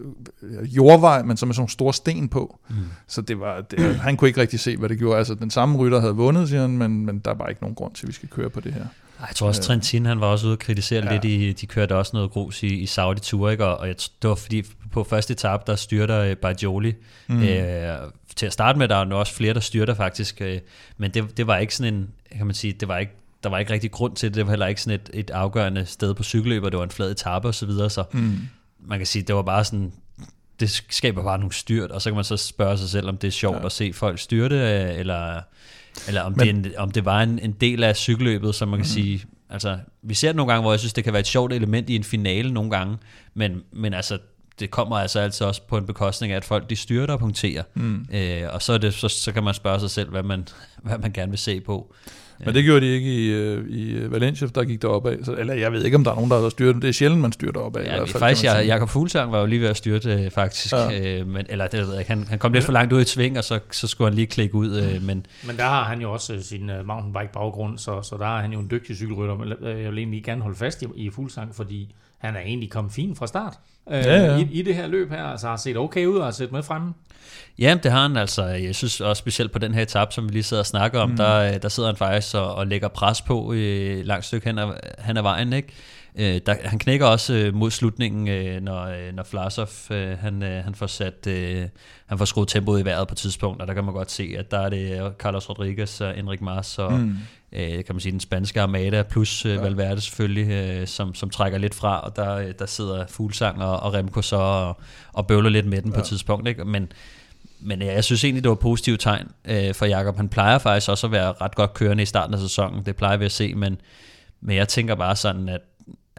jordvej, men så med sådan nogle store sten på. Mm. Så det var, det, han kunne ikke rigtig se, hvad det gjorde. Altså den samme rytter havde vundet, siger han, men, men der var ikke nogen grund til, at vi skal køre på det her. Jeg tror også, Trentin, han var også ude og kritisere ja. lidt i, de kørte også noget grus i, i Saudi-Tour, ikke? Og jeg, det var fordi, på første etape, der styrter Bajoli. Mm. Øh, til at starte med, der er også flere, der styrter faktisk, øh, men det, det var ikke sådan en, kan man sige, det var ikke, der var ikke rigtig grund til det, det var heller ikke sådan et, et afgørende sted på cykelløb, og det var en flad etape og så videre, så mm. man kan sige, det var bare sådan, det skaber bare nogle styrt, og så kan man så spørge sig selv, om det er sjovt ja. at se folk styrte, eller... Eller om, Men, det, en, om det var en, en del af cykelløbet, som man kan mm. sige, altså vi ser det nogle gange, hvor jeg synes, det kan være et sjovt element i en finale nogle gange, men, men altså, det kommer altså altid også på en bekostning af, at folk de styrter og punkterer, mm. øh, og så, er det, så, så kan man spørge sig selv, hvad man, hvad man gerne vil se på. Men det gjorde de ikke i, i Valencia, der gik derop af. Så, eller jeg ved ikke, om der er nogen, der har styrt det. Det er sjældent, man styrer derop af. Ja, faktisk, jeg, Jakob Fuglsang var jo lige ved at styrte, faktisk. Ja. Øh, men, eller det ved jeg, han, han kom lidt for langt ud i et sving, og så, så skulle han lige klikke ud. Øh, men, men der har han jo også sin uh, mountainbike-baggrund, så, så der er han jo en dygtig cykelrytter. Men jeg vil egentlig gerne holde fast i, i Fuglsang, fordi han er egentlig kommet fint fra start øh, ja, ja. I, i det her løb her. Altså har set okay ud og har set med fremme. Ja, det har han altså. Jeg synes også specielt på den her etape, som vi lige sidder og snakker om, mm. der, der sidder han faktisk og, og lægger pres på et langt stykke hen ad, hen ad vejen, ikke? Øh, der, han knækker også øh, mod slutningen, øh, når, øh, når Vlasov øh, han, øh, han får sat øh, han får skruet tempoet i vejret på et tidspunkt, og der kan man godt se, at der er det Carlos Rodriguez og Enric Mas og mm. øh, kan man sige den spanske Armada plus øh, ja. Valverde selvfølgelig, øh, som, som trækker lidt fra, og der, der sidder Fuglsang og, og Remco så og, og bøvler lidt med den ja. på et tidspunkt, ikke? Men Men ja, jeg synes egentlig, det var et positivt tegn øh, for Jakob. Han plejer faktisk også at være ret godt kørende i starten af sæsonen. Det plejer vi at se, men, men jeg tænker bare sådan, at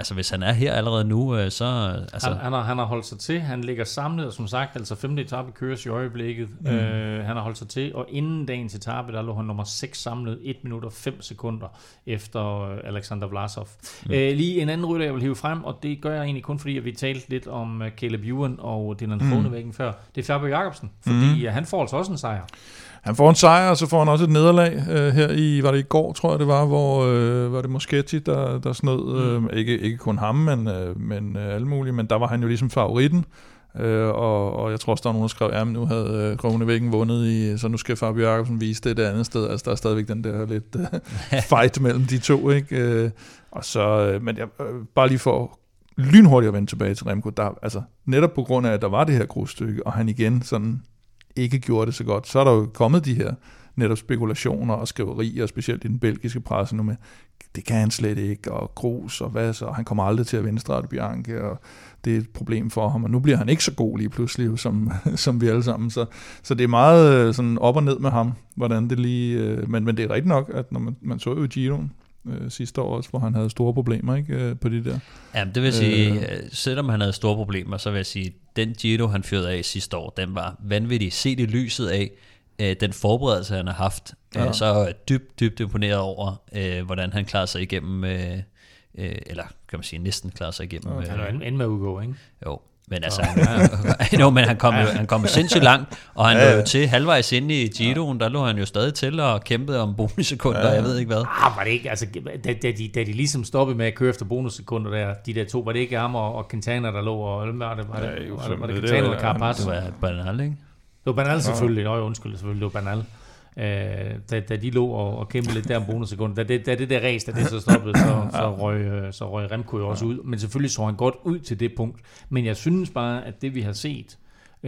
altså hvis han er her allerede nu, øh, så... Altså... Han, han, har, han har holdt sig til, han ligger samlet, og som sagt, altså femte etape køres i øjeblikket. Mm. Øh, han har holdt sig til, og inden dagens etape, der lå han nummer seks samlet, et minut og fem sekunder efter Alexander Vlasov. Mm. Øh, lige en anden rytter, jeg vil hive frem, og det gør jeg egentlig kun fordi, at vi talte lidt om Caleb Ewan og Dylan Groenewegen mm. før. Det er Fabio Jacobsen, fordi mm. han får altså også en sejr. Han får en sejr, og så får han også et nederlag øh, her i, var det i går, tror jeg det var, hvor øh, var det Moschetti, der, der snød, øh, mm. ikke, ikke kun ham, men, øh, men øh, alle mulige, men der var han jo ligesom favoritten, øh, og, og jeg tror også, der var nogen, der skrev, at nu havde øh, Groenewegen vundet, i, så nu skal Fabio Jacobsen vise det et andet sted, altså der er stadigvæk den der lidt øh, fight mellem de to, ikke? Øh, og så, øh, men jeg, øh, bare lige for lynhurtigt at vende tilbage til Remco, der, altså netop på grund af, at der var det her grusstykke, og han igen sådan ikke gjorde det så godt, så er der jo kommet de her netop spekulationer og skriverier, specielt i den belgiske presse nu med, det kan han slet ikke, og grus, og hvad så, og han kommer aldrig til at vinde Strade Bianche, og det er et problem for ham, og nu bliver han ikke så god lige pludselig, som, som vi alle sammen, så, så det er meget sådan op og ned med ham, hvordan det lige, men, men det er rigtigt nok, at når man, man så jo Giroen øh, sidste år også, hvor han havde store problemer, ikke, øh, på de der. Jamen det vil sige, øh, selvom han havde store problemer, så vil jeg sige, den Giro han fyrede af sidste år, den var vanvittig, set i lyset af øh, den forberedelse han har haft, ja. øh, så er jeg dybt, dybt imponeret over, øh, hvordan han klarede sig igennem, øh, øh, eller kan man sige, næsten klarede sig igennem. Okay. Øh, han er endnu med at udgå, ikke? Jo. Men altså, han, no, men han kom jo, han kom sindssygt langt, og han ja. lå jo til halvvejs inde i Giroen, der lå han jo stadig til og kæmpede om bonussekunder, ja. jeg ved ikke hvad. Ah, var det ikke, altså, da, da, de, da de ligesom stoppede med at køre efter bonussekunder der, de der to, var det ikke ham og, og Quintana, der lå, og var det, var det, var det, var det, var det Quintana eller Carapaz? Det var Bernal, ikke? Det var Bernal selvfølgelig, ja. Nå, undskyld, selvfølgelig, det var Bernal. Uh, da, da de lå og, og kæmpede lidt der om bonussekunder, da det, da det der race, da det så stoppede, så, så, røg, så røg Remco jo også ud, men selvfølgelig så han godt ud til det punkt, men jeg synes bare, at det vi har set, uh,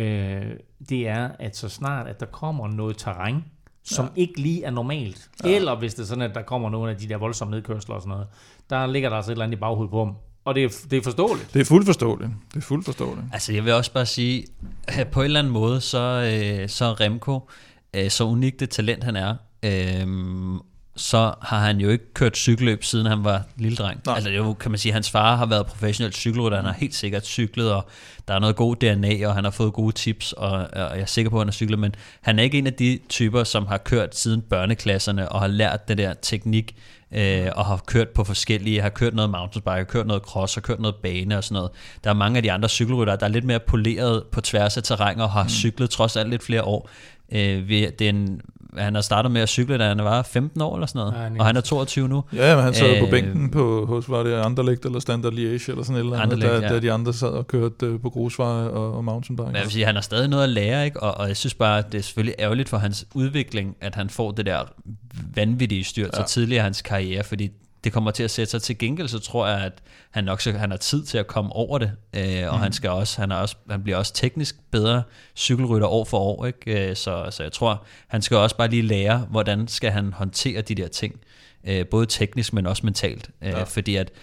det er, at så snart, at der kommer noget terræn, som ja. ikke lige er normalt, ja. eller hvis det er sådan, at der kommer nogle af de der voldsomme nedkørsler og sådan noget, der ligger der altså et eller andet i baghovedet på ham, og det er, det er forståeligt. Det er fuldt forståeligt. Det er fuldt forståeligt. Altså jeg vil også bare sige, at på en eller anden måde, så, øh, så Remco, så unikt det talent han er, øhm, så har han jo ikke kørt cykelløb, siden han var lille dreng. Nej. Altså det er jo, kan man sige, hans far har været professionel cykelrytter, han har helt sikkert cyklet, og der er noget god D N A, og han har fået gode tips, og, og jeg er sikker på, at han har cyklet, men han er ikke en af de typer, som har kørt siden børneklasserne, og har lært det der teknik, øh, og har kørt på forskellige, har kørt noget mountainbike, har kørt noget cross, har kørt noget bane og sådan noget. Der er mange af de andre cykelryttere, der er lidt mere poleret på tværs af terræn, og har mm. cyklet trods alt lidt flere år. Øh, det er en, han har startet med at cykle, da han var femten år eller sådan noget, ja, og han er toogtyve nu. Ja, men han sad øh, på bænken på, hos, var det Anderlecht eller Standard Liège eller sådan et eller andet, da, ja. da de andre sad og kørte øh, på grusveje og, og mountainbike. Men jeg vil sige, han har stadig noget at lære, ikke? Og, og jeg synes bare, det er selvfølgelig ærgerligt for hans udvikling, at han får det der vanvittige styrt ja. så tidligere i hans karriere, fordi det kommer til at sætte sig. Til gengæld, så tror jeg, at han nok så, han har tid til at komme over det, øh, og mm. han skal også, han er også, han bliver også teknisk bedre cykelrytter år for år, ikke? Så, så jeg tror, han skal også bare lige lære, hvordan skal han håndtere de der ting, øh, både teknisk, men også mentalt, øh, ja. fordi at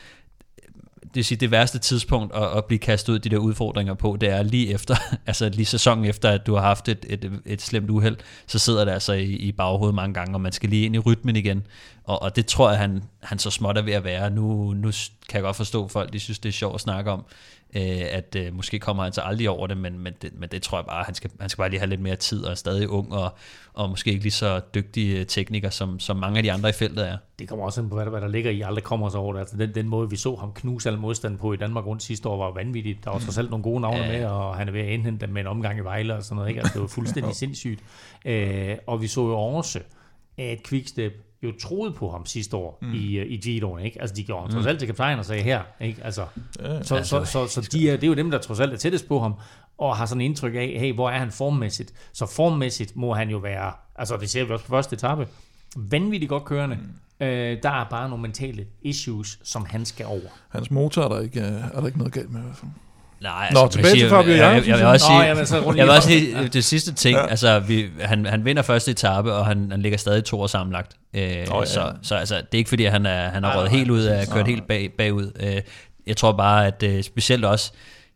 det vil sige, det værste tidspunkt at, at blive kastet ud de der udfordringer på, det er lige efter, altså lige sæsonen efter, at du har haft et, et, et slemt uheld, så sidder det altså i, i baghovedet mange gange, og man skal lige ind i rytmen igen, og, og det tror jeg, han, han så småt er ved at være. Nu, nu kan jeg godt forstå folk, de synes, det er sjovt at snakke om, øh, at øh, måske kommer han så aldrig over det, men, men, det, men det tror jeg bare, han skal, han skal bare lige have lidt mere tid, og er stadig ung, og, og måske ikke lige så dygtige tekniker, som, som mange af de andre i feltet er. Det kommer også ind på, hvad der, hvad der ligger i, aldrig kommer sig over det. Altså den, den måde, vi så ham knuse al modstand på i Danmark rundt sidste år, var vanvittigt. Der var trods alt nogle gode navne ja. med, og han er ved at indhente dem med en omgang i Vejle og sådan noget. Ikke? Altså, det var fuldstændig sindssygt. Øh, og vi så jo også, at Quickstep jo troede på ham sidste år mm. i, i Giroen, ikke? Altså de gjorde ham trods alt til kaptajn og sagde her, ikke? Altså, ja, så, altså, så, så, så de er, det er jo dem, der trods alt er tættest på ham, og har sådan en indtryk af, hey, hvor er han formmæssigt? Så formmæssigt må han jo være, altså det ser vi også på første etape, vanvittigt godt kørende. Mm. Øh, der er bare nogle mentale issues, som han skal over. Hans motor er der ikke, er der ikke noget galt med i hvert fald. Nej, altså, Nå, tilbage til Fabio Jacobsen. Jeg, jeg, jeg vil også sige, Nå, jamen, så jeg vil også sige det sidste ting, ja. altså vi, han, han vinder første etape, og han, han ligger stadig to år sammenlagt. Øh, oh, ja. Så, så altså, det er ikke fordi, at han, er, han har røget helt ud af, kørt helt bag, bagud. Øh, jeg tror bare, at øh, specielt også,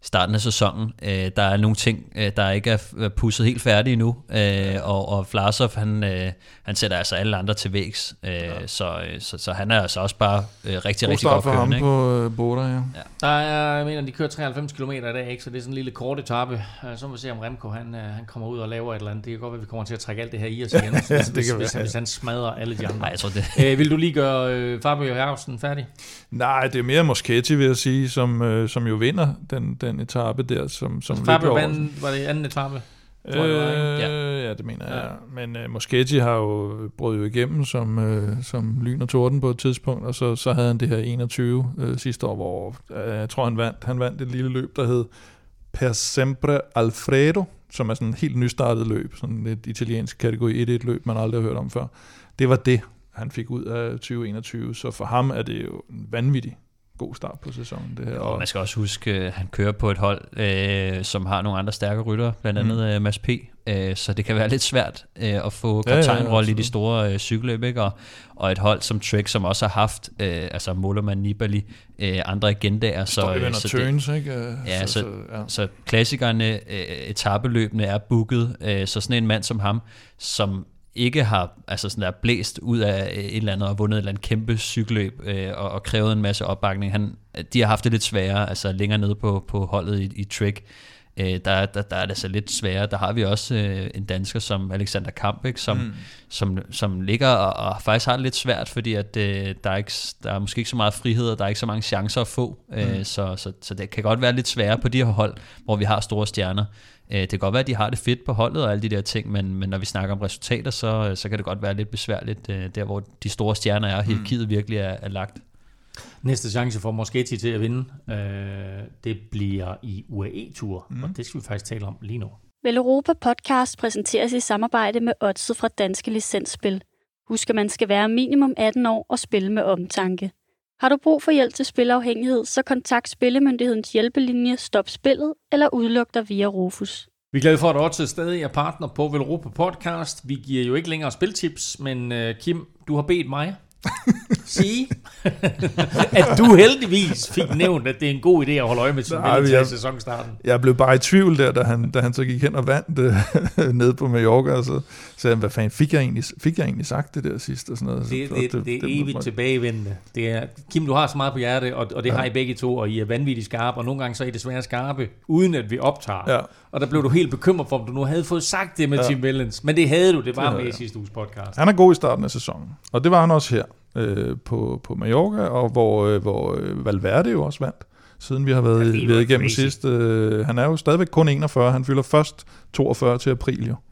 starten af sæsonen. Øh, der er nogle ting, øh, der ikke er pusset helt færdige endnu, øh, og, og Vlasov, han, øh, han sætter altså alle andre til vægs, øh, ja. så, så, så han er altså også bare øh, rigtig, God rigtig godt kørende. God start for ham på øh, Boda, ja. ja. Der er, jeg mener, de kører treoghalvfems kilometer i dag, ikke? Så det er sådan en lille kort etape. Så må vi se, om Remco han, han kommer ud og laver et eller andet. Det kan godt være, vi kommer til at trække alt det her i os igen, ja, hvis, hvis, hvis, hvis han smadrer alle de andre. Nej, jeg tror det. Æ, vil du lige gøre øh, Fabio Jacobsen færdig? Nej, det er mere Moschetti, vil jeg sige, som, øh, som jo vinder den, den etape der. Som, som Fabio vandt, var det anden etape? Øh, ja. ja, det mener jeg. Ja. Men uh, Moschetti har jo brød jo igennem som, uh, som lyn og torden på et tidspunkt, og så, så havde han det her enogtyve uh, sidste år, hvor uh, jeg tror, han vandt. Han vandt et lille løb, der hed Per Sempre Alfredo, som er sådan et helt nystartet løb, sådan et italiensk kategori et et løb, man aldrig har hørt om før. Det var det, han fik ud af tyve enogtyve, så for ham er det jo en vanvittig god start på sæsonen. Det her. Og man skal også huske, at han kører på et hold, øh, som har nogle andre stærke ryttere, blandt andet mm. Mads P. Øh, så det kan være lidt svært øh, at få kaptajnrolle ja, ja, i de store øh, cykelløb, ikke? Og, og et hold som Trek, som også har haft, øh, altså Mollema, Nibali, øh, andre agendaer. Så, øh, så, turns, det, ikke? Ja, så, så, ja. så klassikerne, øh, etapeløbene er booket, øh, så sådan en mand som ham, som ikke har altså sådan der blæst ud af et eller andet og vundet et eller andet kæmpe cykelløb øh, og, og krævet en masse opbakning. Han, de har haft det lidt sværere, altså længere nede på, på holdet i, i Trek. Øh, der, der, der er det altså lidt sværere. Der har vi også øh, en dansker som Alexander Kamp, ikke, som, mm. som, som ligger og, og faktisk har det lidt svært, fordi at, øh, der, er ikke, der er måske ikke så meget frihed, og der er ikke så mange chancer at få. Mm. Øh, så, så, så det kan godt være lidt sværere på de her hold, hvor vi har store stjerner. Det kan godt være, at de har det fedt på holdet og alle de der ting, men, men når vi snakker om resultater, så, så kan det godt være lidt besværligt, der hvor de store stjerner er, og hierarkiet virkelig er, er lagt. Næste chance for Moschetti til at vinde, øh, det bliver i U A E-tur, mm. og det skal vi faktisk tale om lige nu. Vel Europa Podcast præsenteres i samarbejde med Oddset fra Danske Licensspil. Husk, at man skal være minimum atten år og spille med omtanke. Har du brug for hjælp til spilafhængighed, så kontakt Spillemyndighedens hjælpelinje Stop Spillet eller udluk dig via Rufus. Vi er glade for, at Oddset stadig er partner på Vel Europa Podcast. Vi giver jo ikke længere spiltips, men uh, Kim, du har bedt mig sige, at du heldigvis fik nævnt, at det er en god idé at holde øje med sin bil til sæsonstarten. Jeg blev bare i tvivl der, da han, da han så gik hen og vandt øh, nede på Mallorca, og så sagde han, hvad fanden, fik jeg egentlig, fik jeg egentlig sagt det der sidst? Og sådan noget. Det, det, det, det, det er evigt tilbagevendende. Det er, Kim, du har så meget på hjerte, og, og det ja. har I begge to, og I er vanvittigt skarpe, og nogle gange så er I desværre skarpe, uden at vi optager. Ja. Og der blev du helt bekymret for, om du nu havde fået sagt det med ja. Tim Wellens, men det havde du, det var det med i sidste uges podcast. Han er god i starten af sæsonen, og det var han også her. Øh, på, på Mallorca, og hvor, øh, hvor øh, Valverde jo også vandt, siden vi har været, ja, været igennem sidst. Øh, han er jo stadigvæk kun enogfyrre, han fylder først toogfyrre til april jo.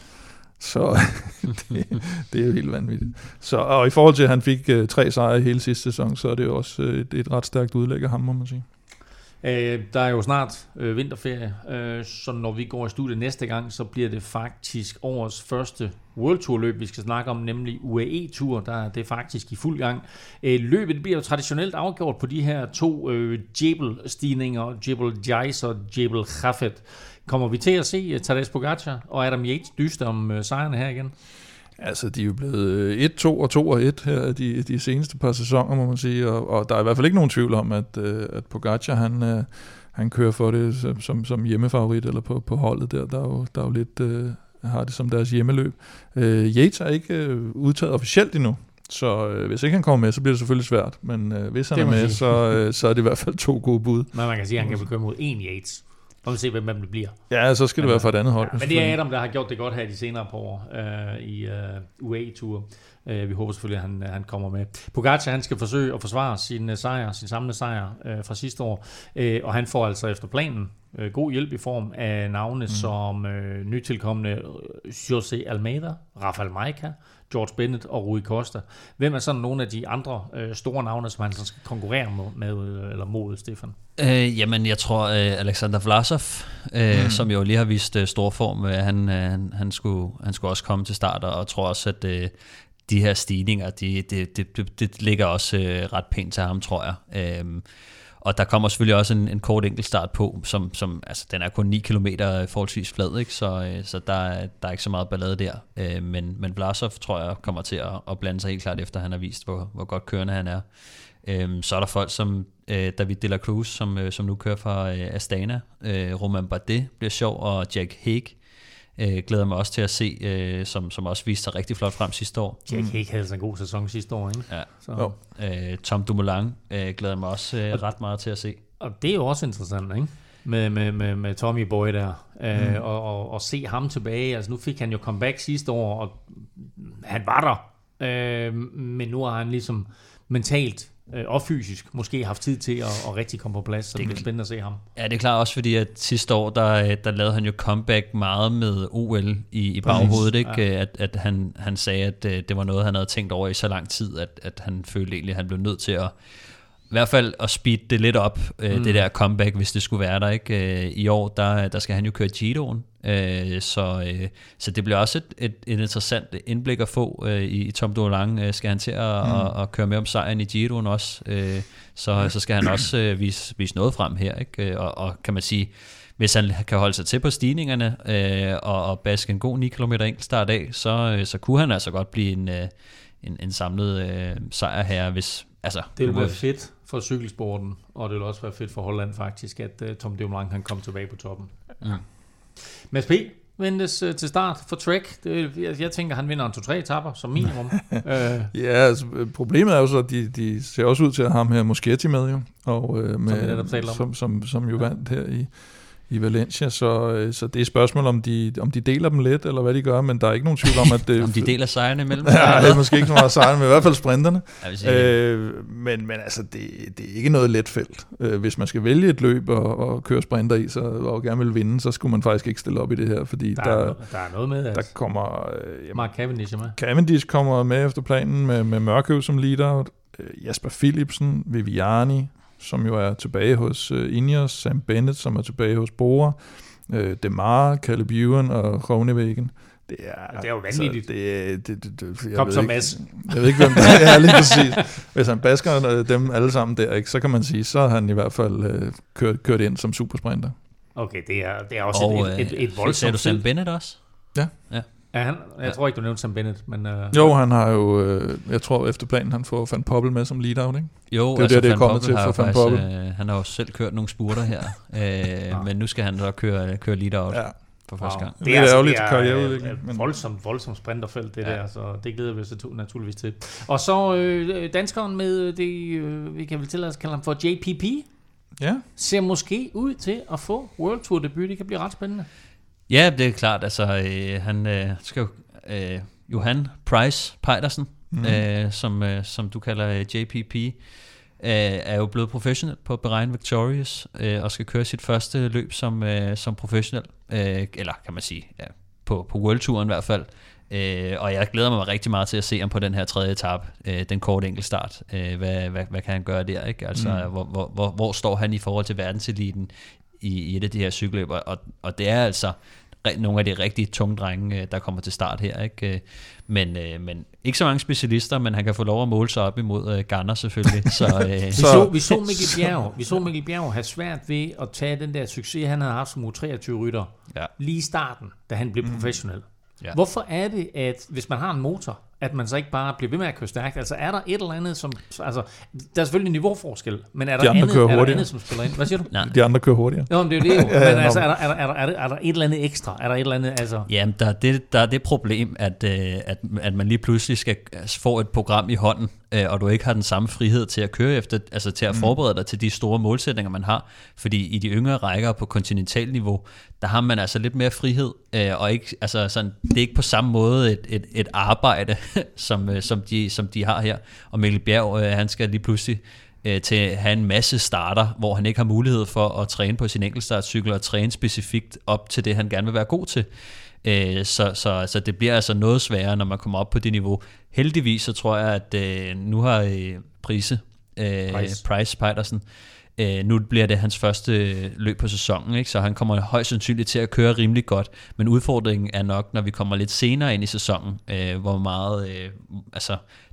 Så det, det er jo helt vanvittigt. Så, og i forhold til, at han fik øh, tre sejre hele sidste sæson, så er det jo også øh, et, et ret stærkt udlæg af ham, må man sige. Øh, der er jo snart øh, vinterferie, øh, så når vi går i studiet næste gang, så bliver det faktisk årets første World Tour løb, vi skal snakke om, nemlig U A E-tur, der er det faktisk i fuld gang. Øh, løbet bliver jo traditionelt afgjort på de her to øh, Jebel-stigninger, Jebel Jais og Jebel Khafet. Kommer vi til at se Tadej Pogačar og Adam Yates dyste om øh, sejrene her igen? Altså, de er jo blevet et to og to og et her de, de seneste par sæsoner, må man sige, og, og der er i hvert fald ikke nogen tvivl om, at, at Pogačar, han, han kører for det som, som hjemmefavorit, eller på, på holdet der, der er jo, der er jo lidt, uh, har det som deres hjemmeløb. Uh, Yates er ikke uh, udtaget officielt endnu, så uh, hvis ikke han kommer med, så bliver det selvfølgelig svært, men uh, hvis han er med, så, uh, så er det i hvert fald to gode bud. Men man kan sige, at han kan bekøre mod én Yates. Og vi se, hvem det bliver. Ja, så skal det men, være for et andet hold. Ja, men det er Adam, der har gjort det godt her de senere par år øh, i øh, U A E-tur. Øh, vi håber selvfølgelig, at han, han kommer med. Pogačar, han skal forsøge at forsvare sin uh, sejr, sin samlede sejr øh, fra sidste år. Øh, og han får altså efter planen øh, god hjælp i form af navne mm. som øh, nytilkommende José Almeida, Rafael Majka, George Bennett og Rui Costa. Hvem er sådan nogle af de andre øh, store navne, som han så skal konkurrere med, med eller mod, Stefan? Øh, jamen, jeg tror øh, Alexander Vlasov, øh, mm. som jo lige har vist øh, stor form, øh, han, øh, han, han, skulle, han skulle også komme til start, og jeg tror også, at øh, de her stigninger, de, det, det, det, det ligger også øh, ret pænt til ham, tror jeg. Øh, Og der kommer selvfølgelig også en, en kort enkeltstart på, som, som altså, den er kun ni kilometer forholdsvis flad, ikke? Så, så der, er, der er ikke så meget ballade der. Øh, men, men Vlasov, tror jeg, kommer til at, at blande sig helt klart, efter han har vist, hvor, hvor godt kørende han er. Øh, så er der folk som øh, David de la Cruz, som, øh, som nu kører fra øh, Astana. Øh, Romain Bardet bliver sjov, og Jack Haig øh, glæder mig også til at se, øh, som, som også viste sig rigtig flot frem sidste år. Jack Haig havde altså en god sæson sidste år, ikke? Ja. Så. Øh, Tom Dumoulin øh, glæder mig også øh, ret meget til at se. Og det er jo også interessant, ikke? Med, med, med, med Tommy Boy der, mm. øh, og, og, og se ham tilbage. Altså nu fik han jo comeback sidste år, og han var der, øh, men nu har han ligesom mentalt øh, og fysisk måske haft tid til at, at rigtig komme på plads, så det, det bliver spændende at se ham. Ja, det er klart også, fordi at sidste år, der, der lavede han jo comeback meget med O L i, i baghovedet, ikke? Ja. At, at han, han sagde, at det var noget, han havde tænkt over i så lang tid, at, at han følte egentlig, at han blev nødt til at i hvert fald at speede det lidt op, øh, mm. det der comeback, hvis det skulle være der, ikke? Øh, I år, der, der skal han jo køre Giroen, øh, så, øh, så det bliver også et, et, et interessant indblik at få øh, i, i Tom Dumoulin. Øh, skal han til at, mm. at, at køre med om sejren i Giroen også, øh, så, mm. så skal han også øh, vise, vise noget frem her, ikke? Og, og kan man sige, hvis han kan holde sig til på stigningerne øh, og, og baske en god ni kilometer enkeltstart af, så, øh, så kunne han altså godt blive en, øh, en, en samlet øh, sejr her, hvis altså, det vil være fedt for cykelsporten, og det vil også være fedt for Holland faktisk, at uh, Tom Dumoulin kan komme tilbage på toppen. Mm. Mads P. ventes uh, til start for Trek. Det, jeg, jeg tænker, han vinder en to-tre etapper som minimum. uh. Ja, altså, problemet er jo så, at de, de ser også ud til at have ham her Muschietti med, jo, og, uh, med, som, som, som, som jo vandt her i i Valencia, så, så det er et spørgsmål, om de, om de deler dem lidt, eller hvad de gør, men der er ikke nogen tvivl om, at det... om de deler sejrene imellem? Ja, det er måske ikke så meget sejrene, men i hvert fald sprinterne. Øh, men, men altså, det, det er ikke noget let felt. Øh, hvis man skal vælge et løb og, og køre sprinter i, så, og gerne vil vinde, så skulle man faktisk ikke stille op i det her, fordi der... Der, er, der er noget med, der kommer... Øh, jamen, Mark Cavendish er med. Cavendish kommer med efter planen, med, med Mørkøv som leader, øh, Jasper Philipsen, Viviani, som jo er tilbage hos uh, Ineos, Sam Bennett, som er tilbage hos Bora, uh, Demar, Caleb Ewan og Groenewegen. Det er, det er jo vanvittigt. Altså, det, det, det, det, Kom så, Mads. Jeg ved ikke, hvem det er lige præcis. Hvis han basker dem alle sammen der, ikke, så kan man sige, så har han i hvert fald uh, kørt, kørt ind som supersprinter. Okay, det er, det er også og, et, et, et, et voldsomt. Ser du Sam Bennett også? Ja. Ja. Ja, han, jeg tror ikke, du nævnte Sam Bennett, men... Uh, jo, han har jo, øh, jeg tror efter planen, han får Van Poppel med som lead-out, ikke? Jo, det er altså det, det er kommet til for Van Poppel. Øh, han har jo selv kørt nogle spurter her, øh, ja. men nu skal han så køre, køre lead-out ja. for første gang. Det er, det er altså, ærgerligt til karriereudvikling. Det er voldsomt, voldsomt sprinterfelt, det ja. der, så det glæder vi os naturligvis til. Og så øh, danskeren med det, øh, vi kan vel tillade os at kalde ham for J P P, ja. ser måske ud til at få World Tour debut. Det kan blive ret spændende. Ja, det er klart. Altså, øh, han øh, skal jo... Øh, Johan Price Pejdersen, mm. øh, som, øh, som du kalder øh, J P P, øh, er jo blevet professionel på Bahrain Victorious øh, og skal køre sit første løb som, øh, som professionel, øh, eller kan man sige, ja, på, på World Touren i hvert fald. Øh, og jeg glæder mig rigtig meget til at se ham på den her tredje etape, øh, den korte enkeltstart. Øh, hvad, hvad, hvad kan han gøre der? Ikke? Altså, mm. hvor, hvor, hvor, hvor står han i forhold til verdenseliten i, i et af de her cykelløber? Og, og det er altså nogle af de rigtig tunge drenge, der kommer til start her, ikke? Men, men ikke så mange specialister, men han kan få lov at måle sig op imod Garner selvfølgelig. Så, vi, så, vi så Mikkel Bjerg, vi så Mikkel Bjerg have svært ved at tage den der succes, han havde haft som U treogtyve-rytter ja. lige i starten, da han blev mm. professionel. Ja. Hvorfor er det, at hvis man har en motor, at man så ikke bare bliver ved med at køre stærkt? Altså er der et eller andet, som... Altså, der er selvfølgelig en niveauforskel, men er der, de andet, er der andet, som spiller ind? Hvad siger du? Nej. De andre kører hurtigere. Jo, men det er jo det jo. Men altså, er der, er, der, er, der, er, der, er der et eller andet ekstra? Er der et eller andet, altså... Jamen, der er det, der er det problem, at, at, at man lige pludselig skal få et program i hånden, og du ikke har den samme frihed til at køre efter, altså til at forberede dig til de store målsætninger, man har. Fordi i de yngre rækker på kontinentalniveau, der har man altså lidt mere frihed, og ikke, altså sådan, det er ikke på samme måde et, et, et arbejde, som, som, de, som de har her. Og Mikkel Bjerg, han skal lige pludselig til at have en masse starter, hvor han ikke har mulighed for at træne på sin enkeltstartcykel og træne specifikt op til det, han gerne vil være god til. Så, så, så det bliver altså noget sværere, når man kommer op på det niveau. Heldigvis så tror jeg, at nu har Price, Price, Price Pejdersen, Uh, nu bliver det hans første løb på sæsonen, ikke? Så han kommer højst sandsynligt til at køre rimelig godt, men udfordringen er nok, når vi kommer lidt senere ind i sæsonen, uh, hvor meget uh, altså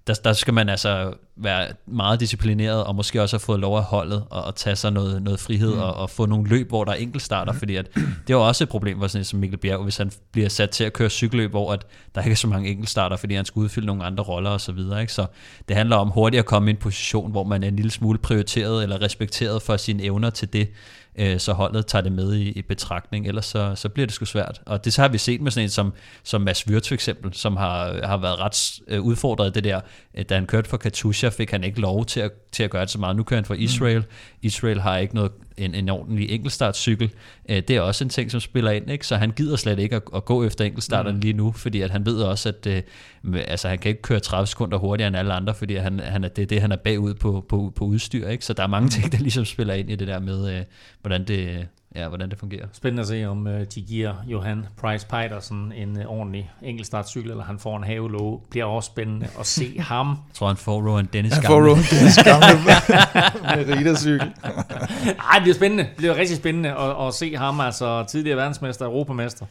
der, der skal man altså være meget disciplineret, og måske også have fået lov af holdet, og, og tage sig noget, noget frihed, mm. og, og få nogle løb, hvor der er enkeltstarter, mm. fordi at, det er jo også et problem for sådan et som Mikkel Bjerg, hvis han bliver sat til at køre cykelløb, hvor at der ikke er så mange enkeltstarter, fordi han skal udfylde nogle andre roller og så videre, ikke? Så det handler om hurtigt at komme i en position, hvor man er en lille smule prioriteret, eller respekteret for sine evner til det, så holdet tager det med i, i betragtning, ellers så, så bliver det sgu svært. Og det så har vi set med sådan en som, som Mads Wirtz for eksempel, som har, har været ret udfordret af det der. Da han kørte for Katusha, fik han ikke lov til at, til at gøre det så meget. Nu kører han for Israel. Mm. Israel har ikke noget, en, en ordentlig enkeltstartcykel. Det er også en ting, som spiller ind, ikke? Så han gider slet ikke at, at gå efter enkeltstarterne mm. lige nu, fordi at han ved også, at øh, altså, han kan ikke køre tredive sekunder hurtigere end alle andre, fordi han, han er, det er det, han er bagud på, på, på udstyr, ikke? Så der er mange ting, der ligesom spiller ind i det der med, øh, hvordan det... Ja, hvordan det fungerer. Spændende at se, om øh, de giver Johan Price Pejdersen en øh, ordentlig enkeltstartcykel, eller han får en havelåge. Bliver også spændende at se ham. Jeg tror, han får Rowan Dennis gamle. Han får Rowan Dennis gamle med ridercykel. Ej, det bliver spændende. Det bliver rigtig spændende at, at se ham, altså tidligere verdensmester, europamester,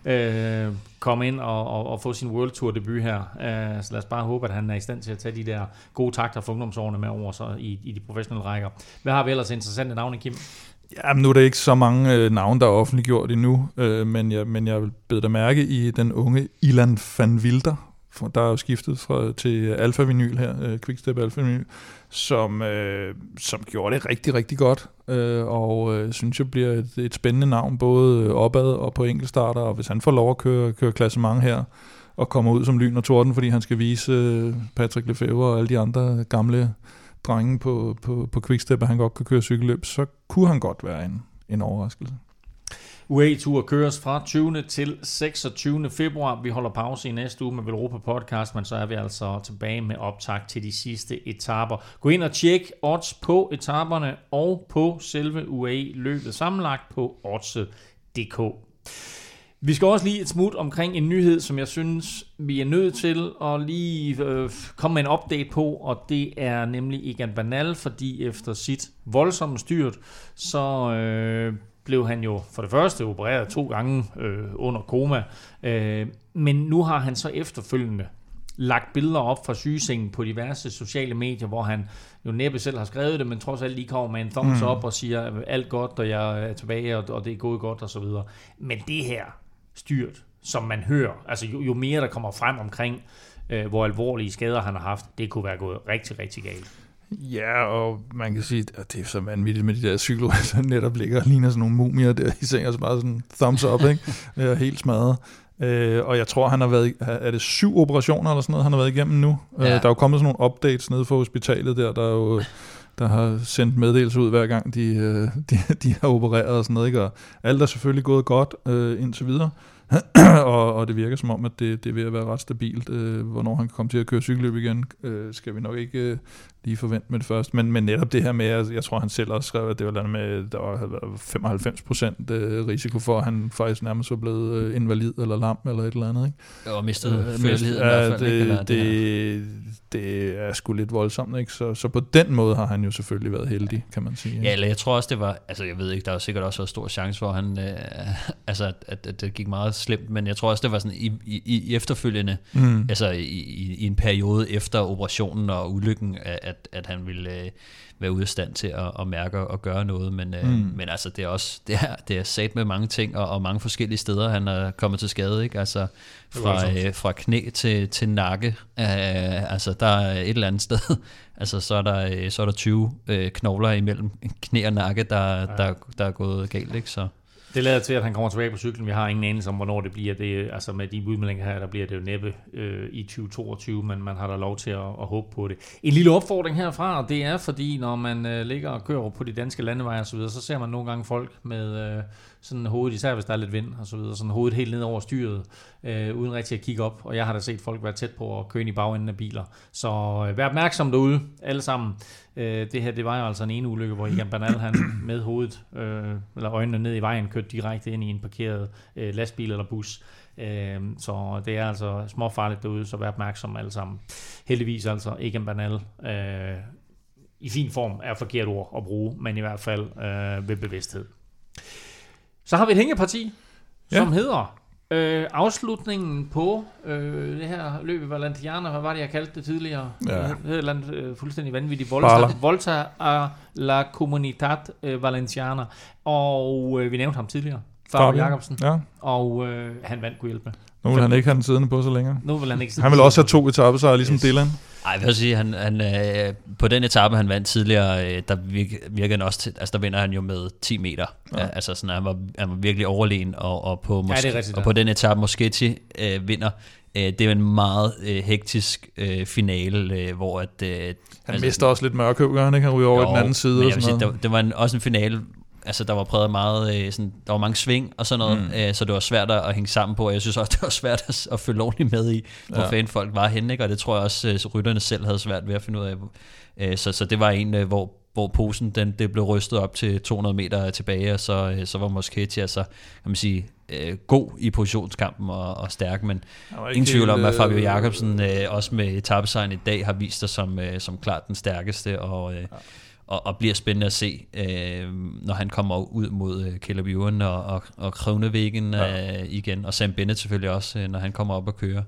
øh, komme ind og, og, og få sin World Tour debut her. Øh, så lad os bare håbe, at han er i stand til at tage de der gode takter for ungdomsårene med over så i, i de professionelle rækker. Hvad har vi ellers interessante navne, Kim? Jamen, nu er der ikke så mange øh, navne, der er offentliggjort endnu, øh, men, jeg, men jeg vil bede dig mærke i den unge Ilan van Wilder, der er jo skiftet fra, til Alfa Vinyl her, øh, Quickstep Alfa Vinyl, som, øh, som gjorde det rigtig, rigtig godt, øh, og øh, synes jeg bliver et, et spændende navn, både opad og på enkeltstarter, og hvis han får lov at køre, køre klassement her, og kommer ud som lyn og torden, fordi han skal vise øh, Patrick Lefevre og alle de andre gamle drenge på, på, på Quickstep, at han godt kan køre cykelløb, så kunne han godt være en, en overraskelse. U A E-tur køres fra tyvende til seksogtyvende februar. Vi holder pause i næste uge med Velropa Podcast, men så er vi altså tilbage med optakt til de sidste etaper. Gå ind og tjek odds på etaperne og på selve U A E-løbet sammenlagt på odds punktum d k. Vi skal også lige et smut omkring en nyhed, som jeg synes, vi er nødt til at lige øh, komme med en update på, og det er nemlig Egan Bernal, fordi efter sit voldsomme styrt, så øh, blev han jo for det første opereret to gange øh, under koma, øh, men nu har han så efterfølgende lagt billeder op fra sygesengen på diverse sociale medier, hvor han jo næppe selv har skrevet det, men trods alt lige kommer med en thumbs up og siger, alt godt, og jeg er tilbage, og, og det er gået godt, og så videre. Men det her styrt, som man hører, altså jo, jo mere der kommer frem omkring, øh, hvor alvorlige skader han har haft, det kunne være gået rigtig, rigtig galt. Ja, og man kan sige, at det er så vanvittigt med de der cykler, der netop ligger og ligner sådan nogle mumier der i sengen, og så bare sådan thumbs up, ikke? Det er helt smadret. Øh, og jeg tror, han har været, er det syv operationer eller sådan noget, han har været igennem nu? Ja. Øh, der er jo kommet sådan nogle updates nede for hospitalet der, der er jo der har sendt meddelelser ud hver gang, de, de, de har opereret og sådan noget, ikke? Og alt er selvfølgelig gået godt øh, indtil videre, og, og det virker som om, at det, det er ved at være ret stabilt. Øh, hvornår han kan komme til at køre cykelløb igen, øh, skal vi nok ikke øh, lige forvente med det først. Men, men netop det her med, jeg, jeg tror, han selv også skrev, at det var noget med, der var, havde været femoghalvfems procent øh, risiko for, at han faktisk nærmest var blevet øh, invalid eller lam eller et eller andet, ikke? Og mistet øh, førligheden i hvert fald. Det, ikke, det, det, det er sgu lidt voldsomt, ikke? Så, så på den måde har han jo selvfølgelig været heldig, kan man sige. Ikke? Ja, eller jeg tror også, det var, altså jeg ved ikke, der var sikkert også en stor chance for, at han, øh, altså at, at, at det gik meget slemt, men jeg tror også, det var sådan i, i, i efterfølgende, mm. altså i, i, i en periode efter operationen og ulykken, at, at han ville øh, være ude af stand til at, at mærke og gøre noget, men, øh, mm. men altså det er også, det er, det er sat med mange ting, og, og mange forskellige steder, han er kommet til skade, ikke? Altså fra, øh, fra knæ til, til nakke, øh, altså der er et eller andet sted, altså så er der, så er der tyve øh, knogler imellem knæ og nakke, der, ja. der, der er gået galt, ikke? Så det lader til, at han kommer tilbage på cyklen. Vi har ingen anelse om, hvornår det bliver. Det, altså med de udmeldinger her, der bliver det jo næppe øh, i tyve toogtyve, men man har da lov til at, at håbe på det. En lille opfordring herfra, det er fordi, når man øh, ligger og kører på de danske landeveje og så videre, så ser man nogle gange folk med øh, sådan hovedet, især hvis der er lidt vind og så videre, sådan hovedet helt ned over styret, øh, uden rigtig at kigge op. Og jeg har da set folk være tæt på at køre ind i bagenden af biler. Så øh, vær opmærksom derude, alle sammen. Øh, det her, det var jo altså en ene ulykke, hvor Egan Bernal, han med hovedet, øh, eller øjnene ned i vejen, kørte direkte ind i en parkeret øh, lastbil eller bus. Øh, så det er altså småfarligt derude, så vær opmærksom alle sammen. Heldigvis altså Egan Bernal øh, i fin form er forkert ord at bruge, men i hvert fald øh, ved bevidsthed. Så har vi et hængeparti, som ja. hedder Øh, afslutningen på øh, det her løb i Valenciana, hvad var det, jeg kaldte det tidligere? Ja. Det hedder et eller andet øh, fuldstændig vanvittigt. Volta, Volta a la Comunitat øh, Valenciana. Og øh, vi nævnte ham tidligere. Fabio Jacobsen. Ja. Og øh, han vandt, kunne hjælpe med. Nu vil han ikke have den siddende på så længere. Nu vil han ikke Han vil også have to etaper, så ligesom yes. Dylan. Ej, jeg vil sige, han, han, øh, på den etape, han vandt tidligere, øh, der virker, virker han også til, altså der vinder han jo med ti meter. Ja. Altså sådan, han var, han var virkelig overlegen, og, og, på, ja, Mos- rigtigt, og på den etape, Moschetti øh, vinder. Øh, det er en meget øh, hektisk øh, finale, øh, hvor at... Øh, han altså, mister også lidt mørke, gør han ikke? Han ryger over jo, den anden side. Men og jeg vil sådan sige, der, det var en, også en finale, altså der var præget meget, øh, sådan, der var mange sving og sådan noget, mm. øh, så det var svært at hænge sammen på, og jeg synes også, det var svært at, at følge ordentligt med i, hvor ja. fanden folk var henne, ikke? Og det tror jeg også, øh, rytterne selv havde svært ved at finde ud af. Øh, så, så det var en, øh, hvor, hvor posen, den, det blev rystet op til to hundrede meter tilbage, og så, øh, så var Moschetti altså, kan man sige, øh, god i positionskampen og, og stærk, men ingen tvivl om, at Fabio Jacobsen øh, også med etapesejren i dag har vist sig som, øh, som klart den stærkeste, og øh, ja. Og, og bliver spændende at se, øh, når han kommer ud mod øh, Caleb Ewan og, og, og Kronevæggen ja. øh, igen, og Sam Bennett selvfølgelig også, øh, når han kommer op og kører.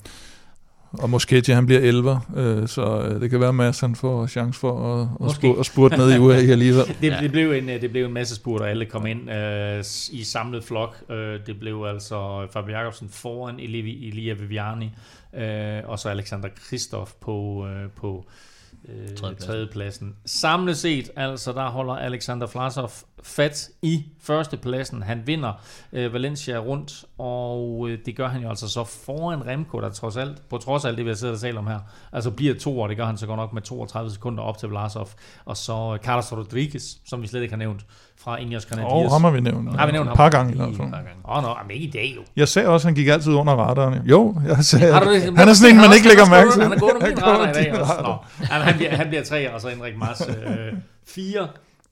Og Moschetti, han bliver elleve, øh, så øh, det kan være, Mads han får chance for at, at, spurte, at spurte ned i U A E alligevel. det, det, blev en, det blev en masse spurt, og alle kom ind øh, i samlet flok. Øh, det blev altså Fabio Jacobsen foran Elia Viviani, øh, og så Alexander Kristoff på... Øh, på tredjepladsen. tredjepladsen. Samlet set, altså, der holder Alexander Vlasov fat i førstepladsen. Han vinder øh, Valencia rundt, og øh, det gør han jo altså så foran Remco, der trods alt, på trods af alt det, vi har siddet og talt om her, altså bliver to, og det gør han så godt nok med toogtredive sekunder op til Vlasov, og så Carlos Rodriguez, som vi slet ikke har nævnt, fra Ineos Grenadiers. Åh, oh, ham har vi nævnt. Har vi nævnt ham? Et par gange. Åh, oh, no, men ikke i dag jo. Jeg sagde også, han gik altid under radaren. Jo, jeg sagde, har du det, han er sådan en, man ikke lægger mærke til. Han er gået under min radar i dag også. Nå. Jamen, han, bliver, han bliver tre, og så Enric Mas øh, fire.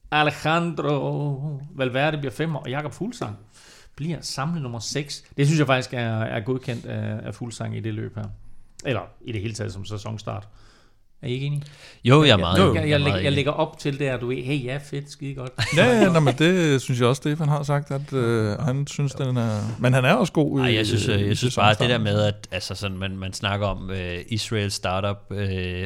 Alejandro Valverde bliver fem, og Jakob Fuglsang bliver samlet nummer seks. Det synes jeg faktisk er, er godkendt af, af Fuglsang i det løb her. Eller i det hele taget som sæsonstart. Er I ikke enige? Jo, jeg er meget Jeg, jeg, jeg, jeg, jeg lægger op til det, at du er, hey, ja, fedt, skide godt. Ja, ja, nå, men det synes jeg også, Stefan har sagt, at øh, han synes, den er... Men han er også god. Ej, jeg synes, jeg, jeg synes bare, det der med, at altså, sådan, man, man snakker om uh, Israel Startup, uh,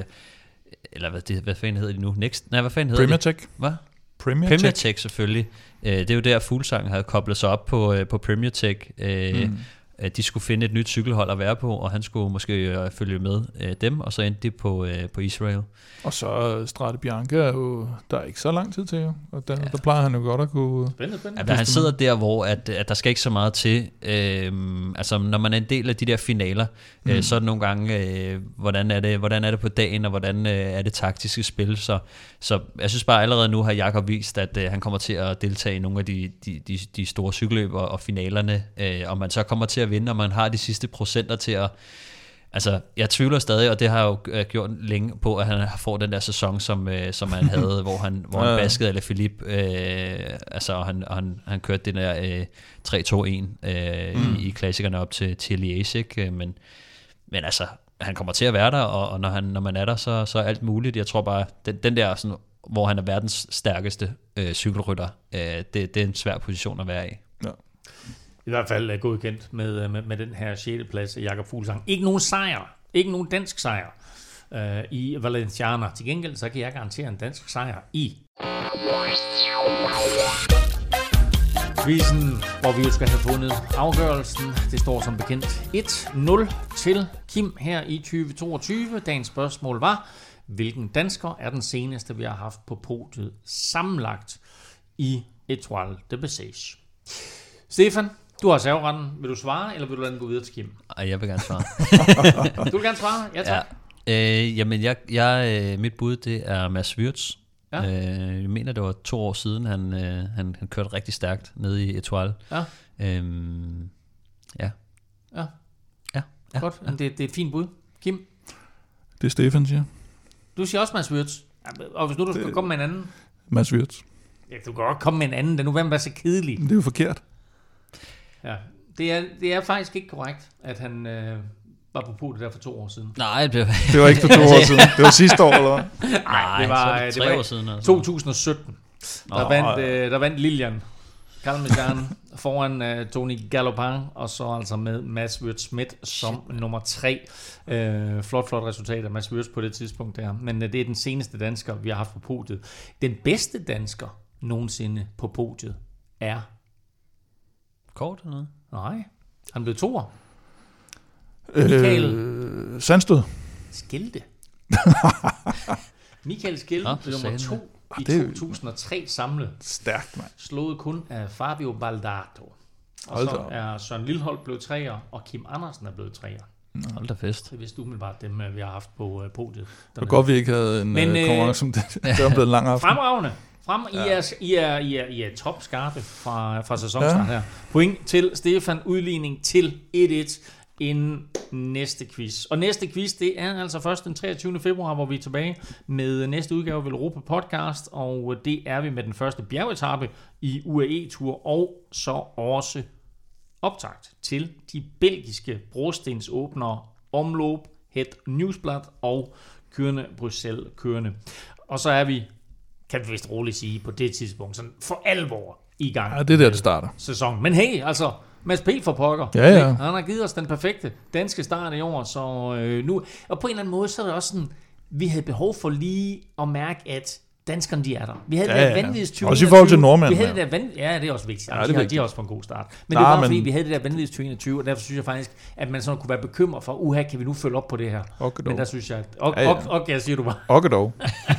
eller hvad, det, hvad fanden hedder det nu? Next? Nej, hvad fanden hedder Premier det? Tech. Hvad? Premier, Premier Tech. Tech, selvfølgelig. Uh, det er jo der, Fuglsang havde koblet sig op på, uh, på Premier Tech. Uh, mm. De skulle finde et nyt cykelhold at være på, og han skulle måske øh, følge med øh, dem, og så endte de på, øh, på Israel. Og så Strade Bianca er jo, der er ikke så lang tid til, jo. Og der, ja. der plejer han jo godt at kunne... Spændende, spændende. Ja, han sidder der, hvor at, at der skal ikke så meget til. Øh, altså, når man er en del af de der finaler, mm. øh, så er det nogle gange, øh, hvordan, er det, hvordan er det på dagen, og hvordan øh, er det taktiske spil. Så, så jeg synes bare allerede nu har Jakob vist, at øh, han kommer til at deltage i nogle af de, de, de, de store cykelløb og, og finalerne, øh, og man så kommer til at vinde, og man har de sidste procenter til at... Altså, jeg tvivler stadig, og det har jeg jo øh, gjort længe på, at han får den der sæson, som, øh, som han havde, hvor han, hvor han baskede eller Philippe, øh, altså, og han, og han, han kørte den der øh, tre to en øh, mm. i, i klassikerne op til, til Liège, ikke? Men, men altså, han kommer til at være der, og, og når, han, når man er der, så, så er alt muligt. Jeg tror bare, den, den der, sådan, hvor han er verdens stærkeste øh, cykelrytter, øh, det, det er en svær position at være i. Ja. I hvert fald godkendt med, med, med den her sjette plads af Jakob Fuglsang. Ikke nogen sejr, ikke nogen dansk sejr øh, i Valenciana. Til gengæld så kan jeg garantere en dansk sejr i quizzen, hvor vi jo skal have fundet afgørelsen. Det står som bekendt et nul til Kim her i tyve toogtyve. Dagens spørgsmål var, hvilken dansker er den seneste, vi har haft på podiet sammenlagt i Etoile de Bessèges? Stefan, du har serveretten. Vil du svare, eller vil du lade den gå videre til Kim? Ej, jeg vil gerne svare. Du vil gerne svare? Ja, tak. Ja. Øh, jamen, jeg, jeg, mit bud, det er Mads Wirtz. Ja. Øh, jeg mener, det var to år siden, han, øh, han, han kørte rigtig stærkt nede i Etoile. Ja. Øhm, ja. Ja. Ja. Ja. Godt. Ja. Det, det er et fint bud. Kim? Det er Stefan, siger. Du siger også Mads Wirtz. Og hvis nu du skal det... komme med en anden? Mads Wirtz. Ja, du kan godt komme med en anden. Den nu vil være så kedelig. Det er jo forkert. Ja. Det er, det er faktisk ikke korrekt, at han øh, var på podiet der for to år siden. Nej, det var, det var ikke for to år siden. Det var sidste år, eller hvad? Nej, det var, det det var år siden, altså. to tusind og sytten. Der, oh, vandt, øh, der vandt Lilian Kalmazan foran uh, Tony Galopin, og så altså med Mads Wirtz Schmidt som Shit. nummer tre. Uh, flot, flot resultat af Mads Wirtz på det tidspunkt der. Men uh, det er den seneste dansker, vi har haft på podiet. Den bedste dansker nogensinde på podiet er... Kort eller noget? Nej, han blev toer. Michael... Øh, Sandstød. Skilte. Michael Skilte oh, blev nummer to i det to tusind og tre samlet. Stærkt, mand. Slået kun af Fabio Baldato. Og Hold så da. er Søren Lillehold blevet treer, og Kim Andersen er blevet treer. Hold da fest. Det vidste umiddelbart dem, vi har haft på uh, podiet. Det var godt, vi ikke havde en Men, øh, konkurrence som det. Det var blevet en lang aften. Fremragende. Frem, ja. I, er, I, er, I, er, I er topskarpe fra, fra sæsonstart ja. her. Point til Stefan, udligning til et et inden næste quiz. Og næste quiz, det er altså først den treogtyvende februar, hvor vi er tilbage med næste udgave af Europa Podcast, og det er vi med den første bjergetappe i U A E-tur, og så også optakt til de belgiske brostensåbnere Omloop, Het Nieuwsblad og Kørende Bruxelles Kørende. Og så er vi, kan vi vist roligt sige, på det tidspunkt sådan for alvor i gang. Ja, det er der, det starter. Sæson. Men hey, altså, Mads P. for pokker. Ja, ja. Han har givet os den perfekte danske start i år, så øh, nu, og på en eller anden måde, så er det også sådan, vi havde behov for lige at mærke, at danskerne, de er der. Vi havde ja, det der ja. vanvittigt tyve Også i forhold til nordmænd. Vi havde det der vanvittigt, ja, det er også vigtigt. Ja, det er de, har, de har også fået en god start. Men Nej, det var men... fordi, vi havde det der vanvittigt tyve enogtyve, og derfor synes jeg faktisk, at man sådan kunne være bekymret for, uha, kan vi nu følge op på det her? Okay, men der synes jeg, at, og, ja, ja. og, og, jeg siger du bare. Okay, dog.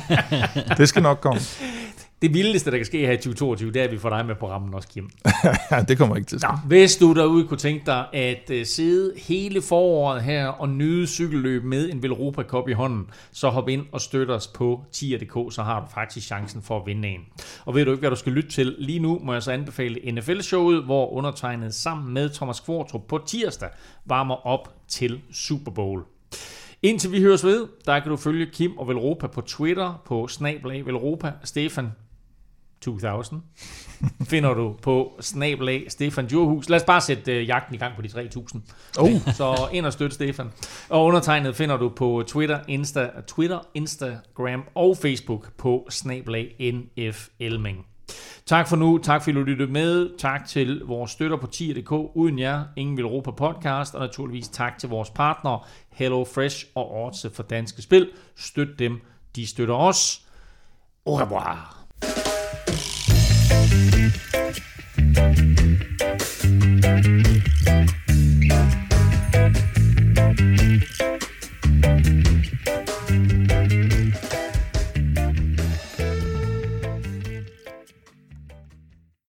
Det skal nok komme. Det vildeste, der kan ske her i tyve toogtyve, det er, at vi får dig med på rammen også, Kim. Ja, det kommer ikke til at ske. Nå, hvis du derude kunne tænke dig at uh, sidde hele foråret her og nyde cykelløb med en Velropa Cup i hånden, så hop ind og støt os på tier punktum d k, så har du faktisk chancen for at vinde en. Og ved du ikke, hvad du skal lytte til lige nu, må jeg så anbefale N F L-showet, hvor undertegnet sammen med Thomas Kvartrup på tirsdag varmer op til Super Bowl. Indtil vi høres ved, der kan du følge Kim og Velropa på Twitter, på snabel-a Velropa. Stefan to tusind finder du på snabel-a Stefan Djurhus. Lad os bare sætte uh, jagten i gang på de tre tusind. Oh. Så ind og støt Stefan. Og undertegnet finder du på Twitter, Insta, Twitter, Instagram og Facebook på snabel-a N F Elming. Tak for nu. Tak fordi du lyttede med. Tak til vores støtter på tier punktum d k. Uden jer, ingen vil Europa Podcast. Og naturligvis tak til vores partnere Hello Fresh og Odds for Danske Spil. Støt dem. De støtter os. Au revoir.